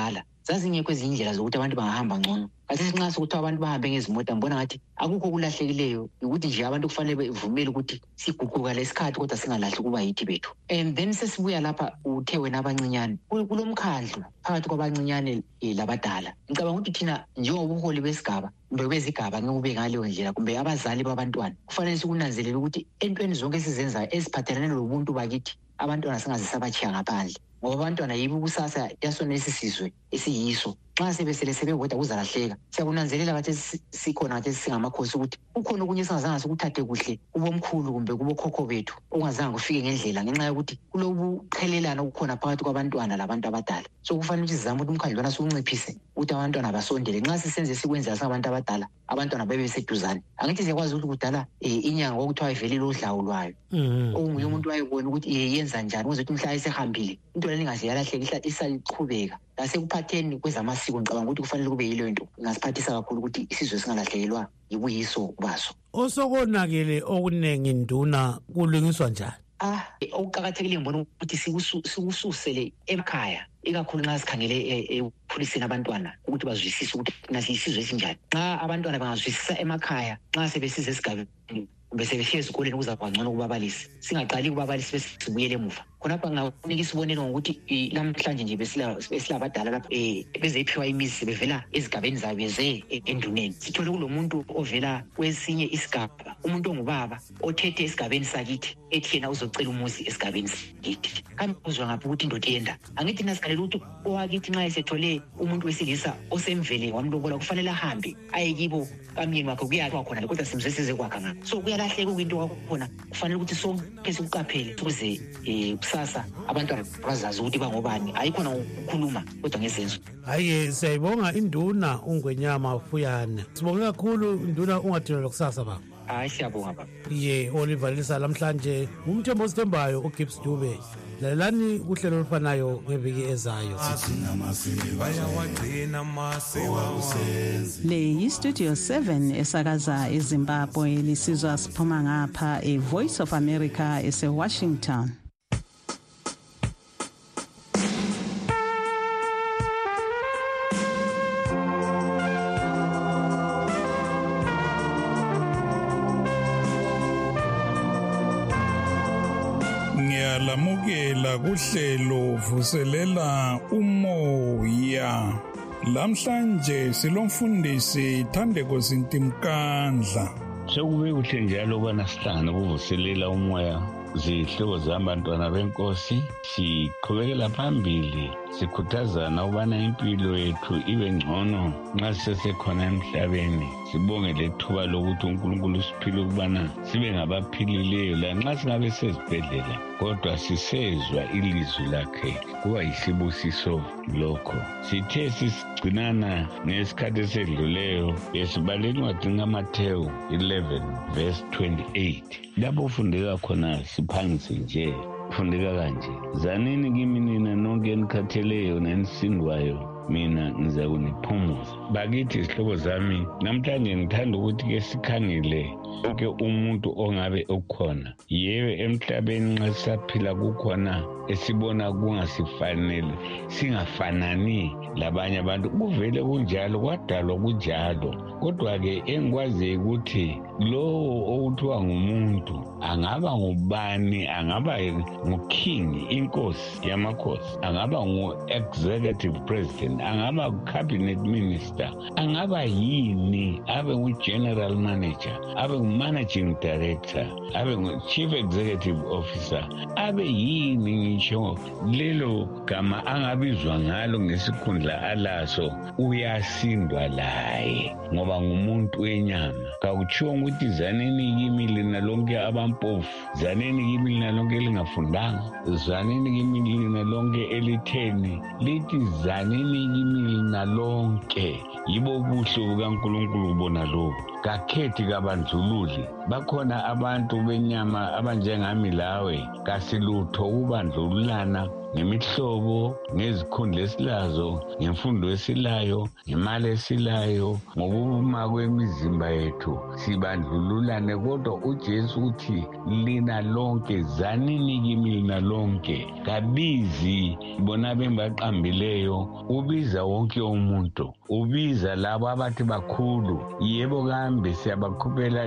zazingekho ezinye indlela zokuthi abantu bangahamba ngcono. Khathesi nxa sokuthiwa abantu bahambe ngezimota ngibona ngathi akukho kulahlekileyo, ukuthi nje abantu kufanele bevumele ukuthi siguquka lesikhathi kodwa singalahli kuba yithi bethu. And then sesibuya lapha uthe wena abancinyane kulomkhandlu phakathi kwabancinyane labadala. Ngicabanga ukuthi thina njengobuholi besigaba kumbe bezigaba ngeke ube ngaleyo ndlela, kumbe abazali babantwana kufanele sikunanzelele ukuthi entweni zonke esizenzayo eziphathelane lobuntu bakithi abantwana singazisabatshiya ngaphandle, ngoba abantwana yibo kusasa yasona esisizwe esiyiso. Nxa sebesele sebewedwa kuzalahleka. Siyakunanzelela kathi sikhona kathi singamakhosi ukuthi ukhona okunye singazange sikuthathe kuhle kubomkhulu kumbe kubokhokho bethu ongazange kufike ngendlela ngenxa yokuthi kulobuqhelelana okukhona phakathi kwabantwana labantu abadala. So kufanele ukuthi sizame ukuthi umkhandlu wona siwunciphise ukuthi abantwana basondele. Nxa sisenze sikwenzela singabantu abadala abantwana bebe seduzane. Angithi siyakwazi ukuthi kudala inyanga okuthiwa ivelile udlawu lwayo, okunguye umuntu wayebona ukuthi yenza njani ukuze ukuthi mhla esehambile into leni ingase yalahleka isaliqhubeka. Lasekuphatheni kwezamasiko ngicabanga ukuthi kufanele kube yileyo nto ingasiphathisa kakhulu ukuthi isizwe singalahlekelwa yibuyiso baso. Osokonakele okuningi nduna kulungiswa njani? Ah, okuqakathekile ngibona ukuthi sikususele emakhaya, ikakhulu nxa sikhangele ekuphuliseni abantwana ukuthi bazwisise ukuthi nasiyisizwe esinjani. Nxa abantwana bangazwisisa emakhaya, nxa sebesize esigabeni kumbe sebeshiya esikoleni kuzaba ngcono kubabalisi, singaqali kubabalisi bese sibuyele emuva. Khonapha ngakunika isibonelo ngokuthi namhlanje nje besilabadala lapha bezeyiphiwa imizi sebevela ezigabeni zabo beze enduneni. Sithole kulomuntu ovela kwesinye isigaba, umuntu ongubaba othethe esigabeni sakithi ethi yena uzocela umuzi esigabeni sakithi. Kambe uzwa ngaphi ukuthi indoda yenda? Angithi nasikhalela ukuthi owakithi nxa esethole umuntu wesilisa osemvele wamlobola kufanele ahambe aye kibo kamyeni wakhe kuyathiwa khona kodwa simzwe size kwakha ngakho. So kuyalahleka kwinto kwakhona, kufanele ukuthi sonke sikuqaphele ukuze kusasa abantwana bazazi ukuthi bangobani, ayikhona ukukhuluma kodwa ngezenzo. Hayi, siyayibonga induna uNgwenyama Fuyane. Sibonge kakhulu induna ungathinelwa kusasa baba. Hayi, siyabonga baba. Ye Oliver Lisa lamhlanje umthembo osithembayo uGibbs Dube. Lalelani uhlelo olufanayo ngeviki ezayo. Le yi-Studio seven esakaza eZimbabwe lisizwa siphuma ngapha e-Voice of America ese-Washington. Lamukela kuhlelo vuselela umoya. Lamhlanje silomfundisi Thandeko Zintimkandla. Sekube kuhle njalo bana sihlangana kuvuselela umoya. Zihlobo zabantwana benkosi siqhubekela phambili sikhuthazana ubana impilo yethu ibe ngcono nxa sisekhona emhlabeni. Sibonge lethuba lokuthi uNkulunkulu siphile ukubana sibe ngabaphilileyo la nxa singabe sezibhedlela kodwa sisezwa ilizwi lakhe, kuba yisibusiso lokho. Sithe sisigcinana ngesikhathi esedluleyo esibaleni wadinga Mateyu eleven verse twenty-eight lapho ufundeka khona siphangise nje ufundeka kanje: zanini kimi nina nonke enikhatheleyo nenisindwayo, mina ngiza kuniphumuza. Bakithi izihlobo zami, namhlanje ngithanda ukuthi ke sikhangele onke umuntu ongabe ukhona. Yebe emhlabeni nxa sisaphila kukhona esibona kungasifanele, singafanani labanye abantu. Kuvele kunjalo, kwadalwa kunjalo. Kodwa-ke engikwaziyo ukuthi lowo okuthiwa ngumuntu angaba ngubani, angaba nguking, inkosi yamakhosi, angaba ngu-executive president, angaba cabinet minister, angaba yini, abe ngu-general manager, abe ngu-managing director, abe ngu-chief executive officer, abe yini ngisho lelo gama angabizwa ngalo ngesikhundla alaso, uyasindwa laye ngoba ngumuntu wenyama. Kakutshiwo ukuthi zaneni kimi lina lonke abampofu, zaneni kimi lina lonke elingafundanga, zaneni kimi lina lonke elitheni, lithi zaneni kimi lina lonke. Yibo ubuhle bukaNkulunkulu bona lobo, kakhethi kabandlululi. Bakhona abantu benyama abanjengami lawe, kasilutho ukubandlululana ngemihlobo, ngezikhundla esilazo, ngemfundo esilayo, ngemali esilayo, ngokuma kwemizimba yethu sibandlululane. Kodwa uJesu uthi lina lonke zanini kimi lina lonke. Kabizi bona bembaqambileyo, ubiza wonke umuntu, ubiza labo abathi bakhulu. Yebo kambe siyabaqhubela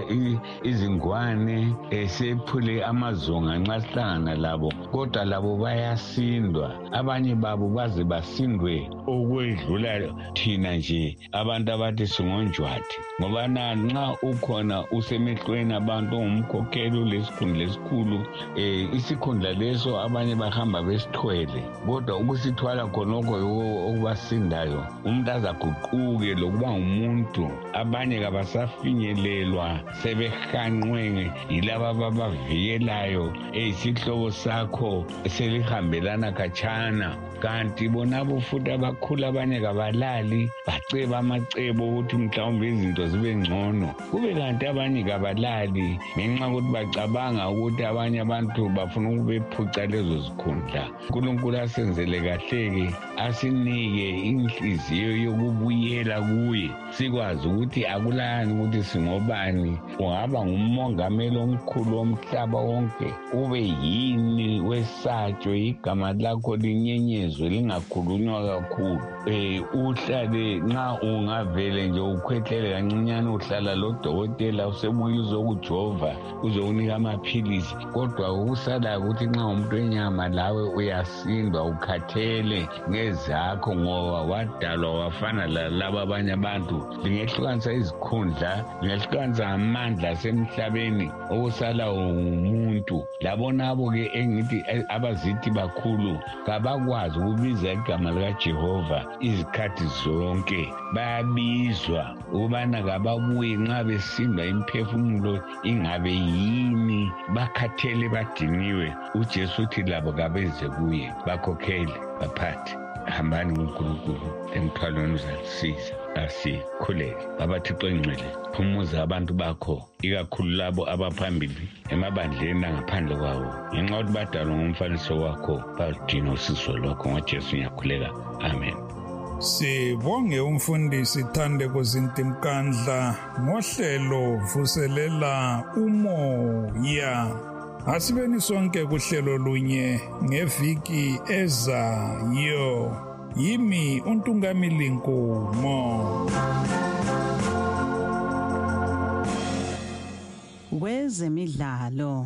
izingwane, esephule amazonga nxa sihlangana labo, kodwa labo bayasindwa. Abanye babo baze basindwe okwedlula thina nje abantu abathi singonjwathi. Ngoba na nxa ukhona usemehlweni abantu ungumkhokheli ulesikhundla esikhulu, eh isikhundla leso abanye bahamba besithwele, kodwa ukusithwala khonokho okubasindayo umuntu azaguquke lokuba umuntu. Abanye kabasafinyelelwa, sebehanqwe yilaba ababavikelayo, eyisihlobo sakho selihambelana khatshana. Kanti bonabo futhi abakhulu abanye kabalali, baceba amacebo ukuthi mhlawumbe izinto zibe ngcono. Kube kanti abanye kabalali ngenxa ukuthi bacabanga ukuthi abanye abantu bafuna ukubephuca lezo zikhundla. uNkulunkulu asenzele kahle-ke, asinike inhliziyo yokubuyela kuye, sikwazi ukuthi akulani ukuthi singobani. Ungaba ngumongameli omkhulu womhlaba wonke, ube yini wesatshwe, igama lakho linyenyezwe lingakhulunywa kakhulu. Eh uhlale nxa ungavele nje ukhwehlele kancinyane, uhlala lodokotela usebuya uzokujova, uzokunika amaphilisi, kodwa ukusala ukuthi nxa umuntu wenyama lawe uyasindwa, ukhathele ngezakho ngoba wadalwa wafana lalabo abanye abantu. Lingehlukanisa izikhundla, lingehlukanisa amandla asemhlabeni, okusala umuntu. Labonabo-ke engithi abazithi bakhulu kabakwazi ukubiza igama likaJehova izikhathi zonke. Bayabizwa ukubana kababuye nxa besindwa imphefumulo ingabe yini, bakhathele badiniwe. UJesu uthi labo kabeze kuye, bakhokhele, baphathi, hambani kuNkulunkulu emthwalweni uzalisiza. Asikhuleke abaThixo engcwele, phumuza abantu bakho, ikakhulu labo abaphambili emabandleni angaphandle kwawo, ngenxa yokuthi badalwa ngomfaniso wakho, badinga usizo lwakho. NgoJesu ngiyakhuleka, amen. Sibonge umfundisi Thandeko Zintimkandla ngohlelo vuselela umoya. Asibeni sonke kuhlelo lunye ngeviki ezayo. Yimi uNtungamili Nkomo. Kwezemidlalo.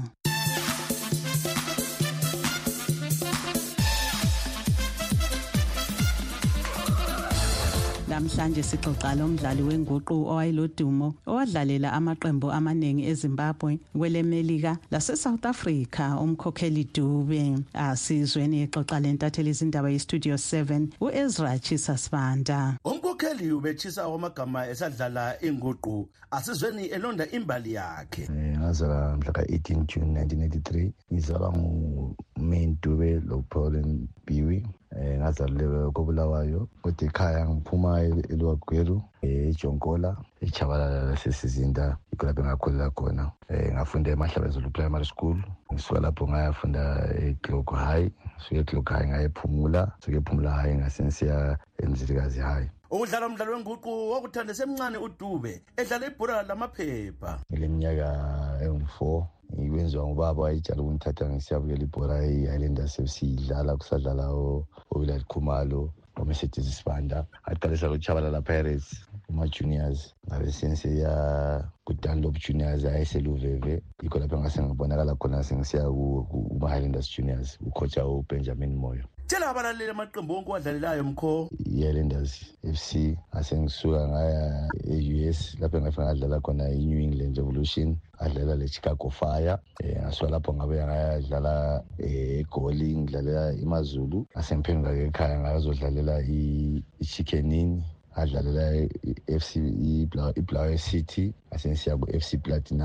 Namhlanje sixoxa lomdlali wenguqu owayelodumo owadlalela amaqembu amaningi eZimbabwe, kwelemelika lase-South Africa, umkhokheli Dube. Asizweni ixoxa lentatheli izindaba ye-Studio seven u-Ezra Chisa Sibanda. Umkhokheli ubechisa wamagama esadlala inguqu, asizweni elonda imbali yakhe. Ngazalwa mhla ka-eighteen June nineteen eighty-three, ngizalwa nguMain Dube loPauline Biwi. Eh ngazalelwe koBulawayo, kodwa ekhaya ngiphuma eLuwagweru, eJonkola, eChabalala lasesizinda, ikolapho engakholela khona. Eh ngafunda eMahlabezulu Primary School, ngisuka lapho ngayafunda eGlogo High, suke eGlogo High ngayephumula, suke ephumula High ngasensiya eMzilikazi High. Ukudlala umdlalo wenguqu wokuthanda semncane uDube edlala ibhola lamaphepha. Ngileminyaka engu-four, ngikwenziwa ngubaba wayetshala ukungithatha ngisiyabukela ibhola e-Highlanders F C idlala, kusadlala oWillard Khumalo, oMercedes Sibanda. Aqalisa kuChabalala Pirates kuma-juniors, ngabe sensiya kuDunlop Juniors ayeseluveve, yikho lapho ngase ngibonakala khona sengisiya kuma-Highlanders Juniors, ucoacha uBenjamin Moyo. Tshela abalaleli amaqembu wonke owadlalelayo Mkho. I-Highlanders F C, asengisuka ngaya e-U S, lapho ngafika ngadlala khona i-New England Revolution, adlala le-Chicago Fire. Eh ngasuka lapho ngabe ngayadlala eGoli, ngidlalela iMazulu. Asengiphenduka ekhaya ngazodlalela i-Chickenini, adlalela i-F C iBulawayo City, asensiya ku-F C Platinum,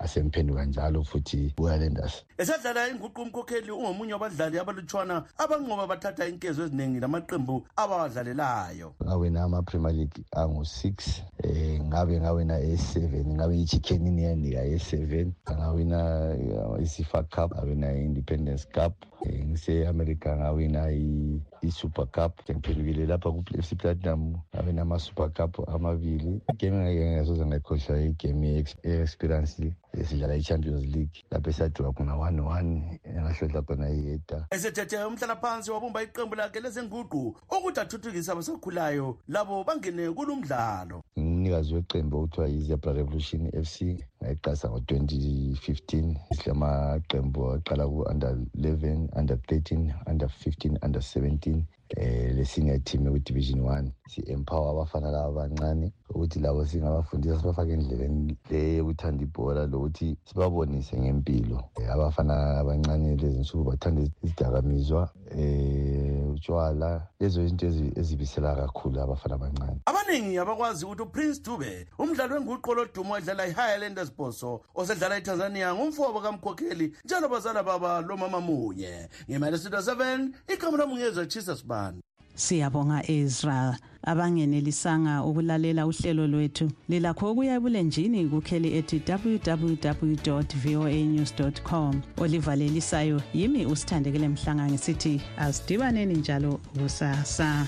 asemphenduka njalo futhi Buyalanders. Esadlala inguqu umkhokheli ungomunye wabadlali abalutshwana abanqoba bathatha inkezo eziningi namaqembu abawadlalelayo. Ngawina ama-Premier League angu-six, eh ngabe ngawina e-seven, ngabe i-Chicken niyanika e-seven, ngawina i-FIFA Cup, ngawina i-Independence Cup, ngise-America ngawina i-Super Cup, ngiphendukile lapha ku-F C Platinum ngawina ama-Super Cup amabili. Igame engake ngasoze ngayikhohlwa igame ye-experience esidlala i-Champions League lapho esadriwa khona one one engahlohla khona iyeta. Esethethe umhlalaphansi wabumba iqembu lakhe lezenguqu ukuthi athuthukise abasakhulayo labo bangene kulumdlalo. Umnikazi weqembu okuthiwa yi-Zebra Revolution F C ngayiqasa ngo-twenty fifteen. Silamaqembu aqala ku-under eleven, under thirteen, under fifteen, under seventeen. Eh le-senior team ku-division one si-empower abafana laba abancane ukuthi labo singabafundisa sibafake endleleni yokuthanda ibhola lokuthi sibabonise ngempilo. Abafana abancane lezi nsuku bathanda izidakamizwa, eh utshwala, lezo izinto ezibisela kakhulu abafana abancane. Abaningi abakwazi ukuthi uPrince Dube umdlali wenguqu olodumo odlala i-Highlanders Boso osedlala eTanzania ngumfobo kamkhokheli njalo bazala baba lo mama munye. Ngemali studio seven igama loMungezwa Jesus Band. Siyabonga Ezra. Abangenelisanga ukulalela uhlelo lwethu lilakho ukuya ebulenjini kukheli ethi w w w dot voa news dot com. Olivalelisayo yimi usithandekele Mhlanga ngisithi asidibaneni njalo kusasa.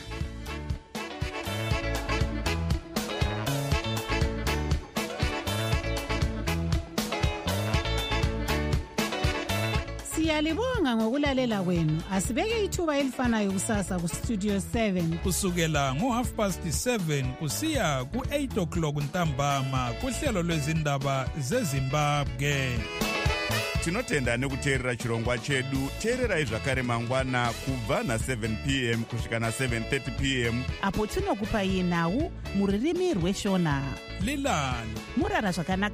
Siyalibonga ngokulalela kwenu. Asibeke ithuba elifanayo kusasa ku Studio seven. Kusukela ngo half past seven kusiya ku eight o'clock ntambama kuhlelo lwezindaba zeZimbabwe. Tinotenda nekuteerera chirongwa chedu. Teererai zvakare mangwana kubva na seven p m kusvika na seven thirty p m apo tinokupai nhau muririmi rweshona. Lilani Murara zvakanaka.